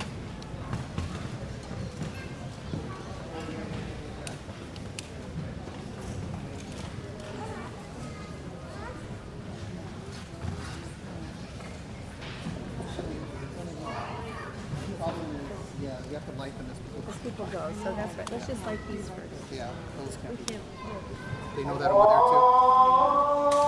Yeah, you have to light them As people go, so that's right. Let's just light these first. Yeah, those We can. can't. They know that over there too.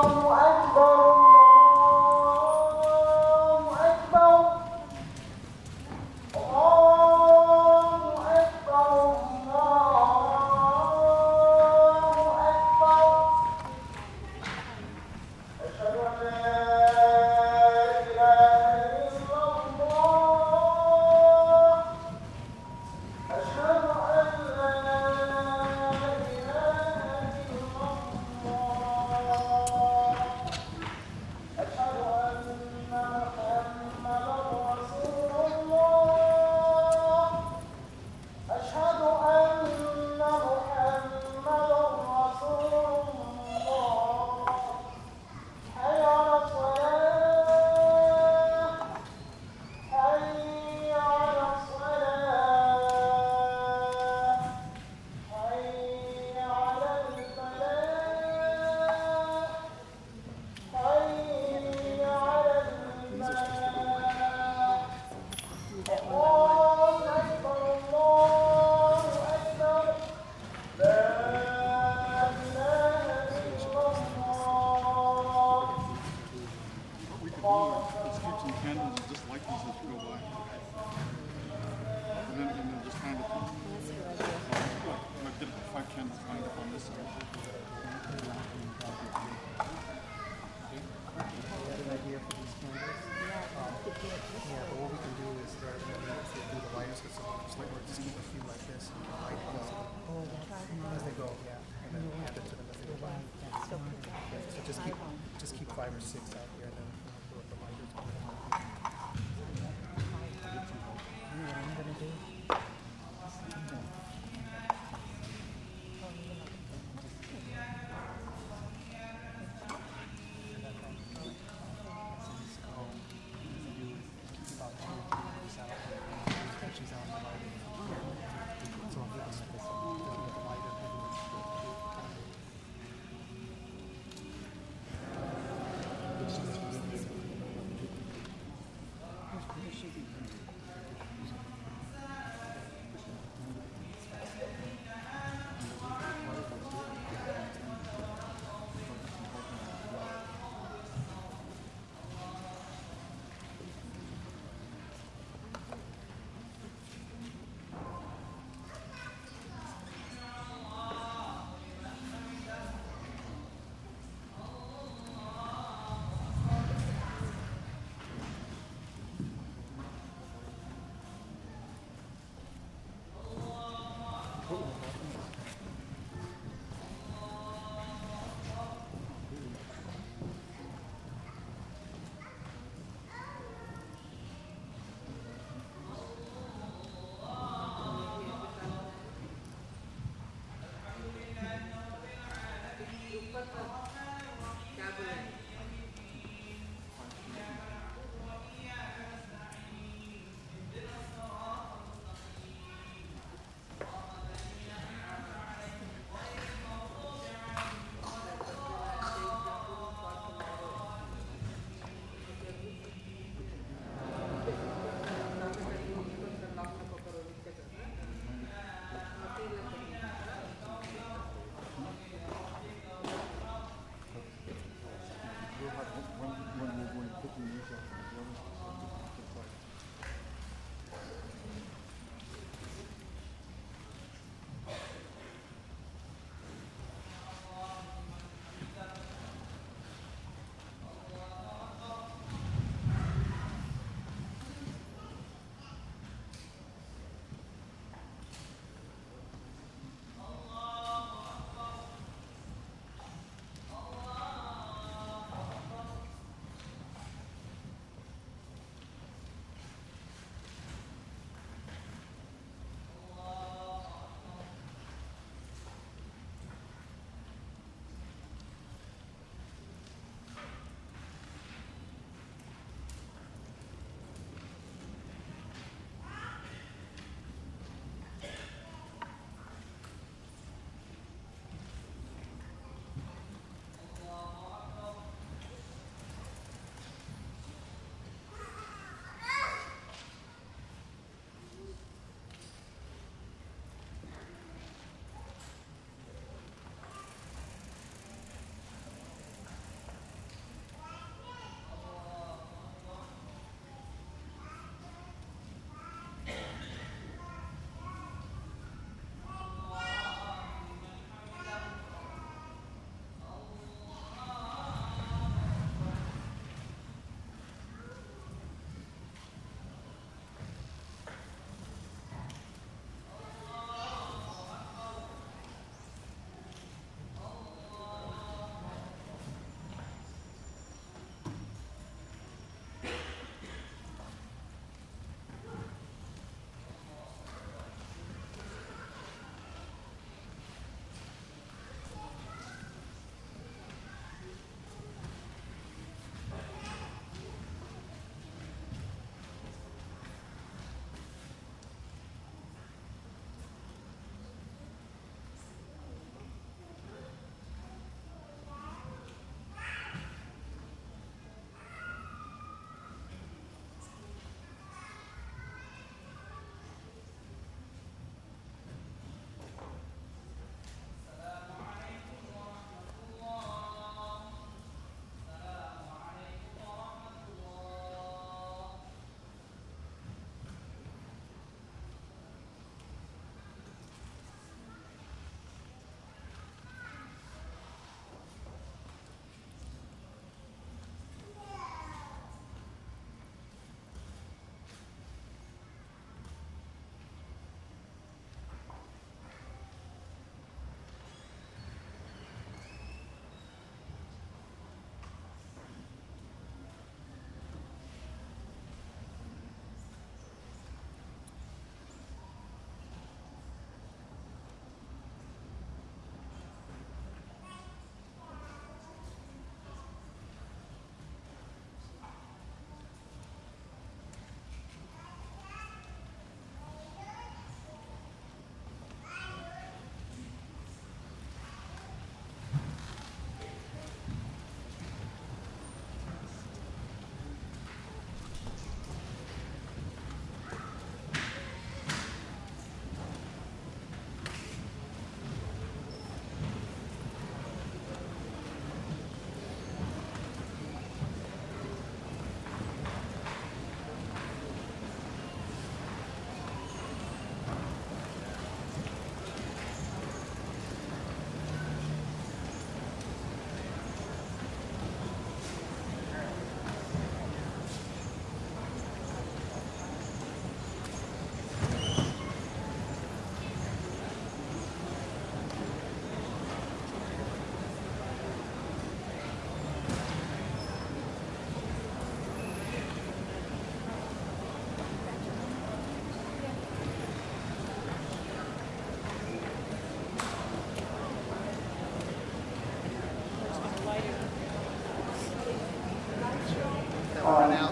Just keep 5 or 6 out here, and then we'll put the lighters on. You know what I'm gonna do?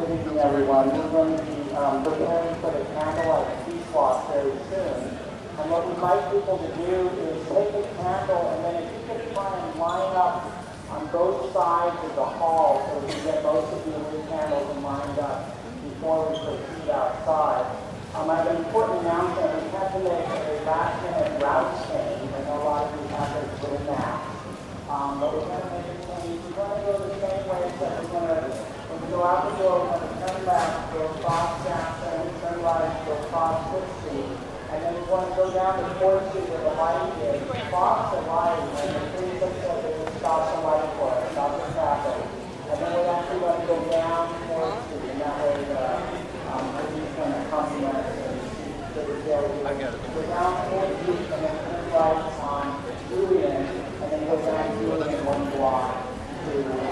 Good evening, everyone. We're going to be preparing for the candlelight peace walk very soon. And what we'd like people to do is take a candle and then if you could try and line up on both sides of the hall so we can get most of the wood candles lined up before we proceed outside. I have an important announcement. We have to make a last-minute route change. I know a lot of you have to put in that. But we're going to make a change. We're going to go the same way, except we're going to, when we go out the door, we're going to turn left, go across Jackson, turn right, go across 6th Street, and then we're going to go down to 4th Street where the light is, cross the light, and the police have said they would stop the light for us, stop the traffic. And then we're actually going to go down 4th Street, and that way police can accompany us to the jail. Go down 4th Street, and then turn right on Julian, and then go down Julian 1 block to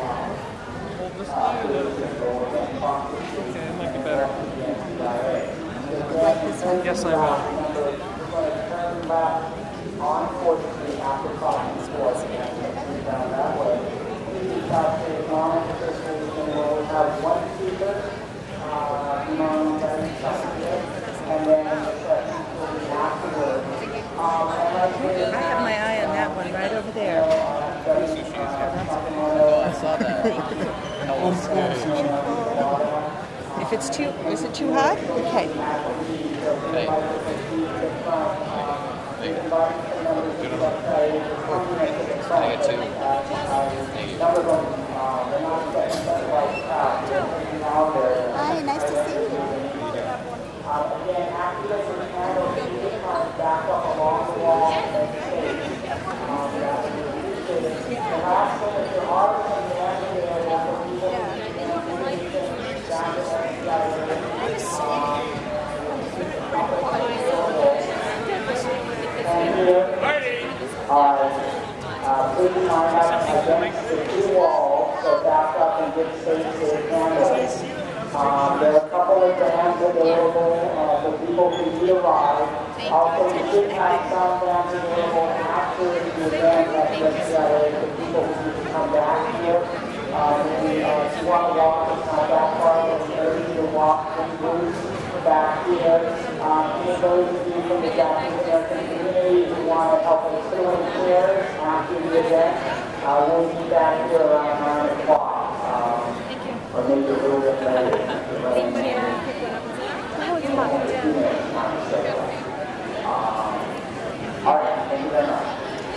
Yes, I will. We're going to turn left on 4th Street after crossing 4th and down that way. Please take monitor station where we have one speaker, and then afterwards. I have my eye on that one right over there. Oh, I saw that. If it's too, is it too hot? Okay. Hi, nice to see you. Again, after the candle, you can back up along the wall and the last thing is there are some land area for people please line up against the two walls, so back up and get space for the candles. There are a couple of vans available for people who need a ride. Also, we should have some vans available after the event at the for people who need to come back here. If you want to walk, it's not that far, but it's easy to walk from Bruce back here. Any of those of you from the Japanese American community who want to help us fill in chairs after the event, we'll be back here around 9 o'clock. Or maybe a little bit later. All right, thank you very much.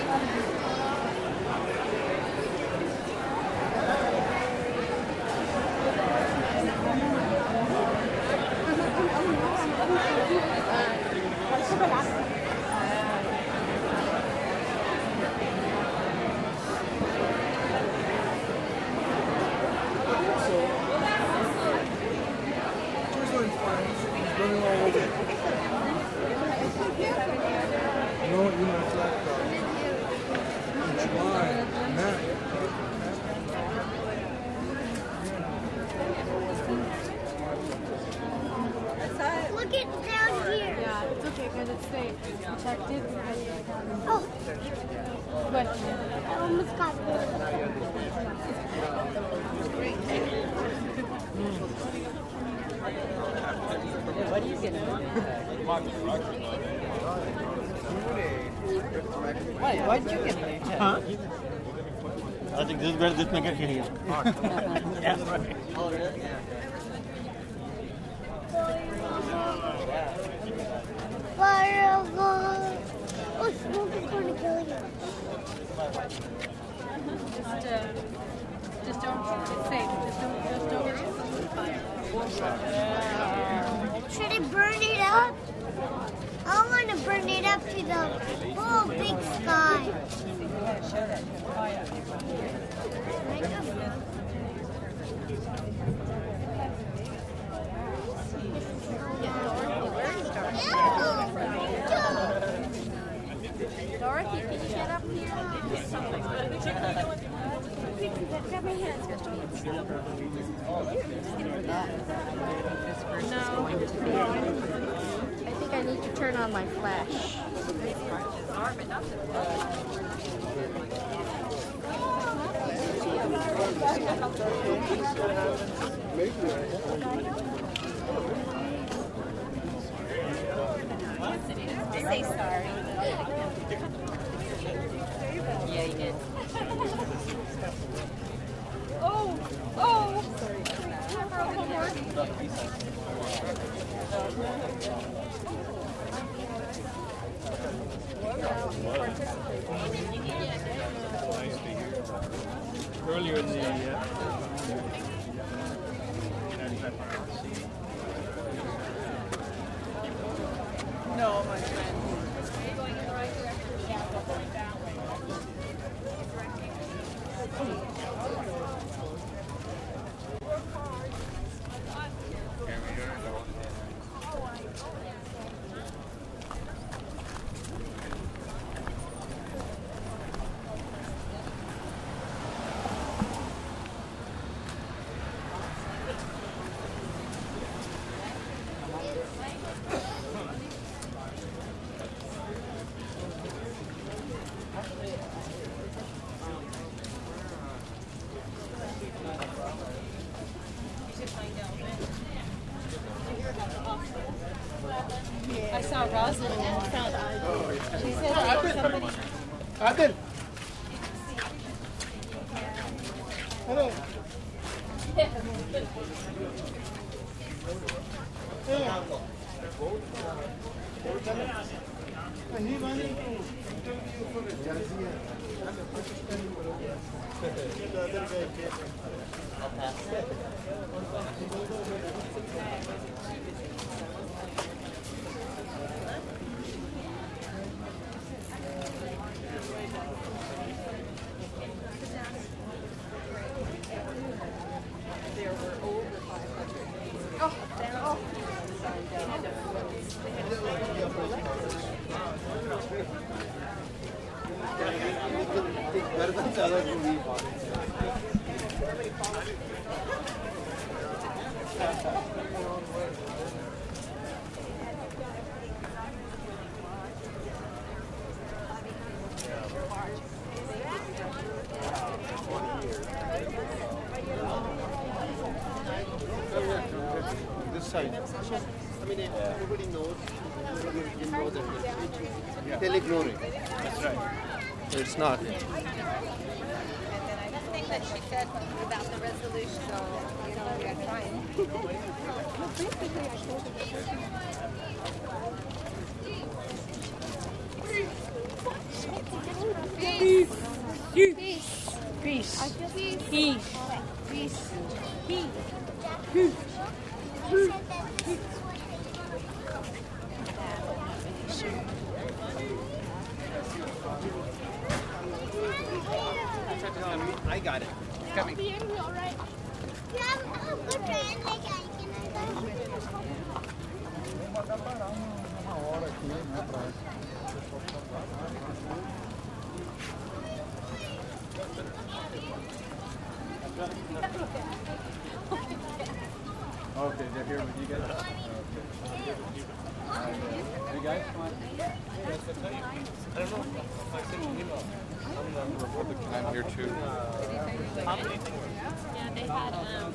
Look it down here. Yeah, it's okay because it's safe. It's protected. Oh. But I almost got What are you getting? Why did you get it? Huh? I think this is where this nugget here. Yes, right. Oh, really? Yeah. Fireball! Oh, smoke is going to kill you. Just don't. It's safe. Just don't get fire. Should I burn it up? I want to burn it up to the whole big sky. Dorothy, can you get up here? Grab my hands. No. I think I need to turn on my flash. Say sorry. Yeah, you did. Oh, oh. Earlier in the No, my friend. I saw Rosalind in front. She said that somebody. Adil. Hello. There were over 500. Oh, This side. I mean, everybody knows. Everybody knows that. They'll ignore it. That's right. It's not. Nothing that she said about the resolution, so, you know, we are trying. Peace. Peace. Peace. I feel peace. Peace. Peace. Peace. Peace. I got it. It's coming. All right. Yeah, I'm a good friend. Like, Okay, they're here with you guys. You guys want? I don't know. I sent an email. I'm here too. Yeah, they had,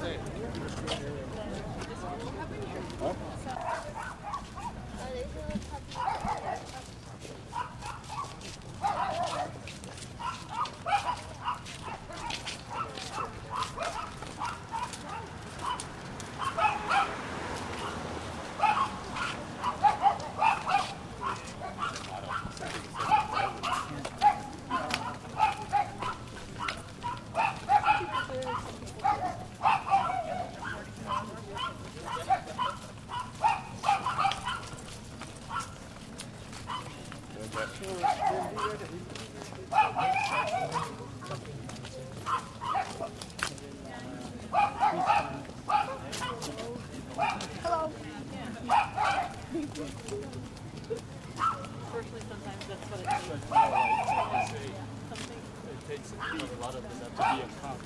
unfortunately, sometimes that's what it is. It takes a lot of them to be a cop.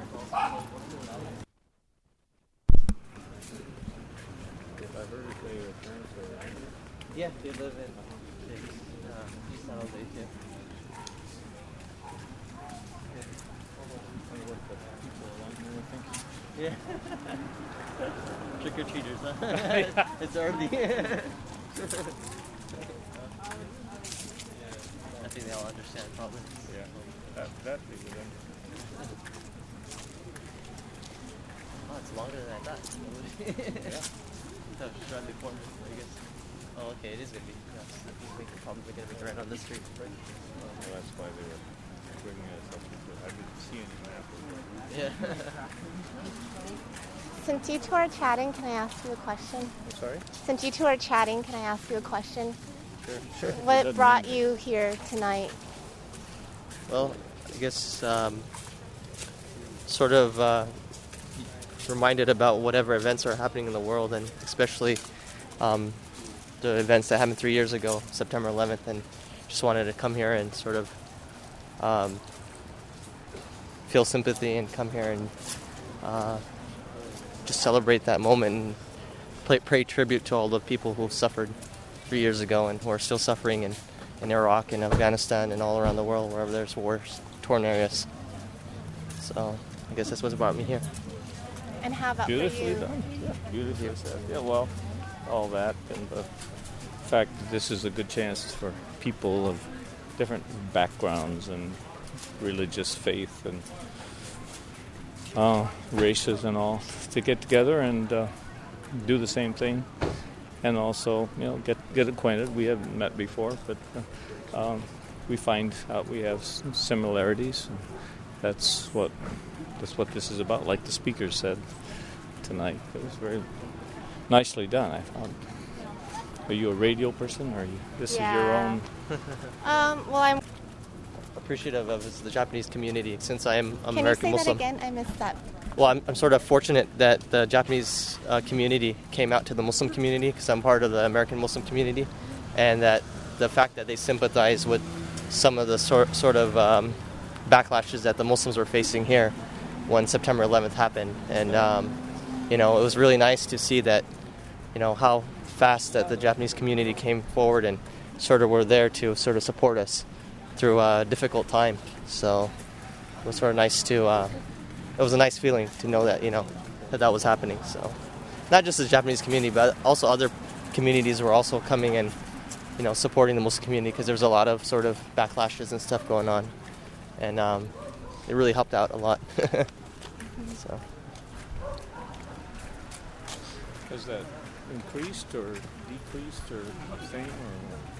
If I heard it, they were transferred. Yeah, they live in East San Jose too. I work with people along there, I think. Yeah. Trick or treaters, huh? It's early. I think they all understand probably. Yeah, that they would understand. Oh, it's longer than I thought. Yeah. That was just right before me, I guess. Oh, okay, it is gonna be. Yes, I think they're probably gonna be right on the street. Right? Well, that's why they were bringing us up. I didn't see any map. Yeah. Since you two are chatting, can I ask you a question? I'm sorry? Since you two are chatting, can I ask you a question? Sure. What brought you here tonight? Well, I guess sort of reminded about whatever events are happening in the world, and especially the events that happened 3 years ago, September 11th, and just wanted to come here and sort of feel sympathy and come here and just celebrate that moment and pay tribute to all the people who suffered 3 years ago and who are still suffering in Iraq and Afghanistan and all around the world, wherever there's wars, torn areas. So I guess that's what brought me here. And how about Beautifully for you? done. Yeah, beautifully said. Yeah, well, all that and the fact that this is a good chance for people of different backgrounds and religious faith and races and all to get together and do the same thing, and also get acquainted. We haven't met before, but we find out we have some similarities. And that's what this is about. Like the speaker said tonight, it was very nicely done, I thought. Are you a radio person, or this is your own? Well, I'm Appreciative of is the Japanese community, since I am Can American you say Muslim. that again? I missed that. Well, I'm sort of fortunate that the Japanese community came out to the Muslim community, because I'm part of the American Muslim community, and that the fact that they sympathize with some of the sort of backlashes that the Muslims were facing here when September 11th happened. And it was really nice to see that, how fast that the Japanese community came forward and sort of were there to sort of support us through a difficult time. So it was sort of nice to, it was a nice feeling to know that, that was happening. So not just the Japanese community, but also other communities were also coming and, supporting the Muslim community, because there was a lot of sort of backlashes and stuff going on. And it really helped out a lot. So. Has that increased or decreased or the same, or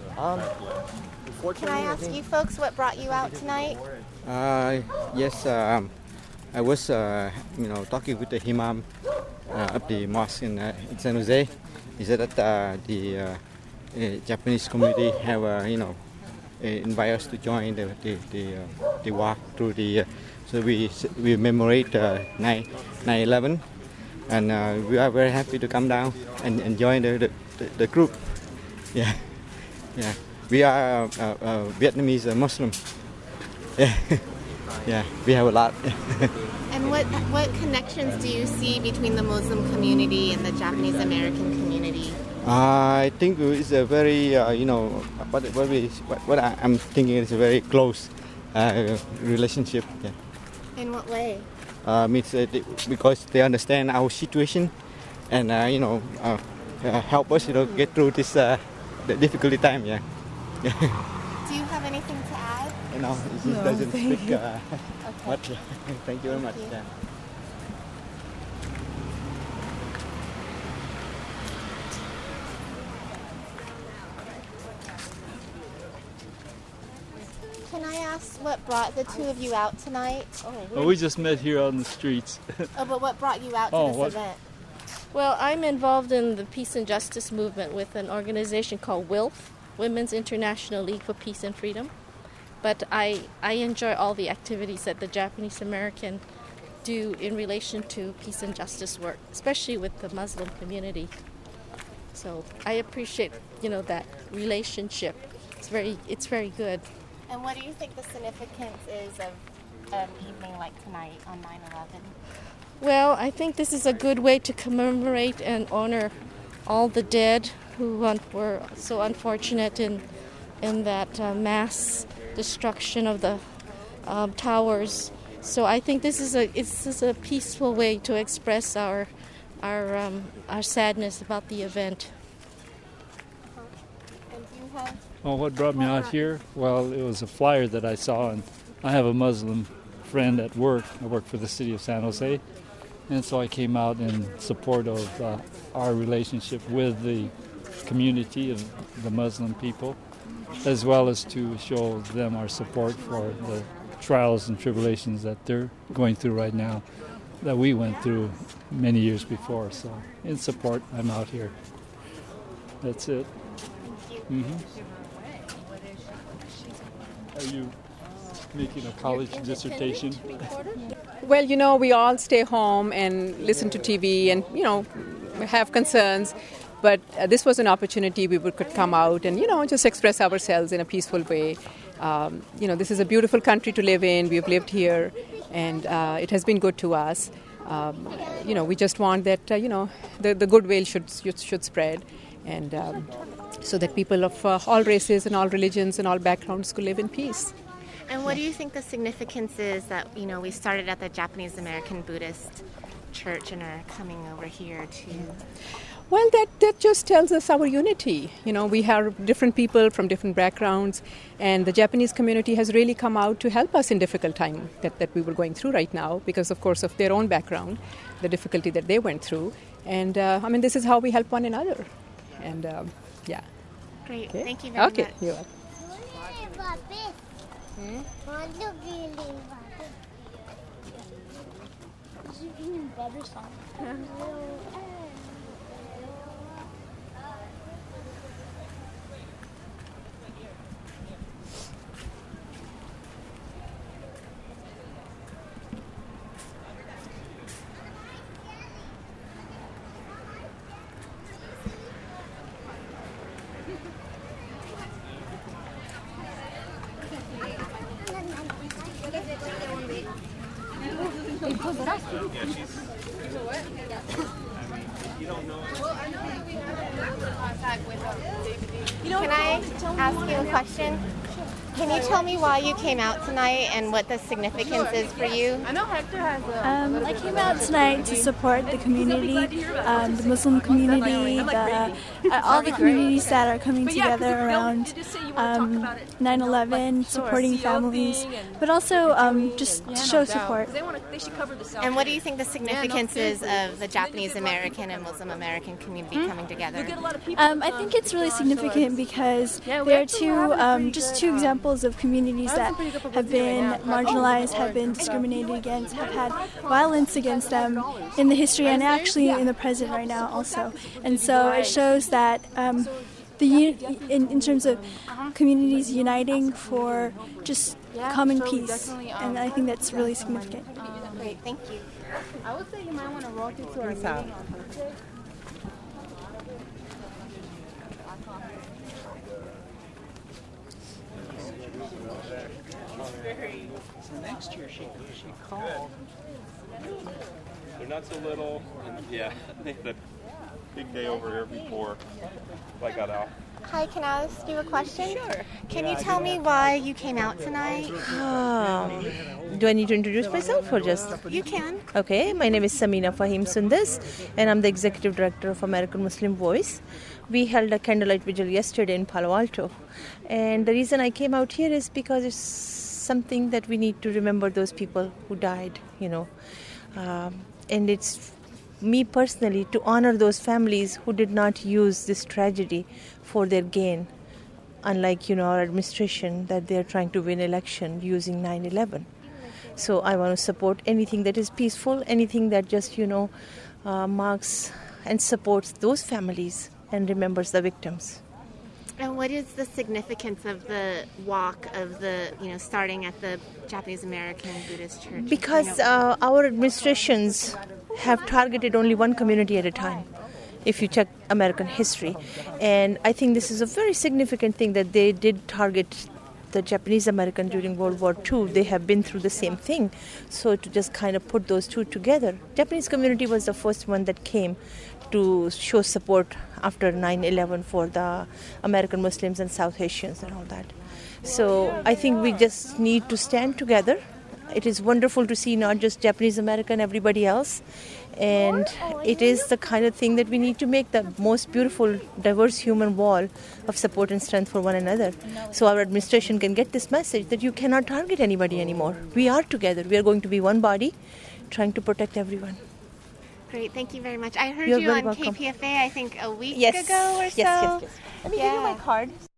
Can I ask you folks what brought you out tonight? Yes, I was talking with the imam of the mosque in San Jose. He said that the Japanese community have invite us to join the walk through the so we commemorate 9/11, and we are very happy to come down and join the group. Yeah. We are Vietnamese Muslim. Yeah, we have a lot. And what connections do you see between the Muslim community and the Japanese American community? I think it's a very what I'm thinking is a very close relationship. Yeah. In what way? Because they understand our situation and help us get through this the difficult time. Yeah. Do you have anything to add? No, it just doesn't speak much. Thank you very much. Yeah. Can I ask what brought the two of you out tonight? Oh, we just met here on the streets. Oh, but what brought you out to this event? Well, I'm involved in the peace and justice movement with an organization called WILF, Women's International League for Peace and Freedom. But I enjoy all the activities that the Japanese American do in relation to peace and justice work, especially with the Muslim community. So I appreciate, that relationship. It's very good. And what do you think the significance is of an evening like tonight on 9/11? Well, I think this is a good way to commemorate and honor all the dead who were so unfortunate in that mass destruction of the towers So I think this is a peaceful way to express our sadness about the event. And you have? Well, what brought me out here? Well, it was a flyer that I saw, and I have a Muslim friend at work. I work for the city of San Jose, and so I came out in support of our relationship with the community of the Muslim people, as well as to show them our support for the trials and tribulations that they're going through right now, that we went through many years before. So in support, I'm out here. That's it. Mm-hmm. Are you making a college dissertation? Well, you know, we all stay home and listen to TV and, you know, have concerns. But this was an opportunity we could come out and, you know, just express ourselves in a peaceful way. You know, this is a beautiful country to live in. We've lived here, and it has been good to us. You know, we just want that, you know, the goodwill should spread, and so that people of all races and all religions and all backgrounds could live in peace. And what do you think the significance is that, you know, we started at the Japanese American Buddhist church and are coming over here to... Well, that just tells us our unity. You know, we have different people from different backgrounds, and the Japanese community has really come out to help us in difficult time that we were going through right now because, of course, of their own background, the difficulty that they went through. And, I mean, this is how we help one another. And, yeah. Great. Okay. Thank you very much. Okay. You're welcome. Can I ask you a question? Can you tell me why you came out tonight and what the significance is for you? I came out tonight to support the community, the Muslim community, all the communities that are coming together around 9/11, supporting families, but also just to show support. And what do you think the significance is of the Japanese American and Muslim American community coming together? I think it's really significant because there are just two examples of communities that have been marginalized, have been discriminated against, have had violence against them in the history and actually in the present right now also. And so it shows that in terms of communities uniting for just common peace, and I think that's really significant. Great, thank you. I would say you might want to rotate to our meeting on Thursday. So next year she called. They're not so little, and yeah, they had a big day over here before I got out. Hi, can I ask you a question? Sure. Can you tell me why you came out tonight? Do I need to introduce myself or just? You can. Okay, my name is Samina Fahim Sundas, and I'm the Executive Director of American Muslim Voice. We held a candlelight vigil yesterday in Palo Alto, and the reason I came out here is because it's something that we need to remember those people who died, you know, and it's me personally to honor those families who did not use this tragedy for their gain, unlike, you know, our administration that they're trying to win election using 9/11. So I want to support anything that is peaceful, anything that just, you know, marks and supports those families and remembers the victims. And what is the significance of the walk of the, you know, starting at the Japanese American Buddhist Church? Because our administrations have targeted only one community at a time, if you check American history. And I think this is a very significant thing that they did target the Japanese American during World War II. They have been through the same thing. So to just kind of put those two together, Japanese community was the first one that came to show support after 9/11 for the American Muslims and South Asians and all that. So I think we just need to stand together it is wonderful to see not just Japanese American, everybody else. And it is the kind of thing that we need to make the most beautiful, diverse human wall of support and strength for one another. So our administration can get this message that you cannot target anybody anymore. We are together. We are going to be one body, trying to protect everyone. Great, thank you very much. I heard You're you very on welcome. KPFA, I think a week Yes. ago or so. Yes. Let me give you my card.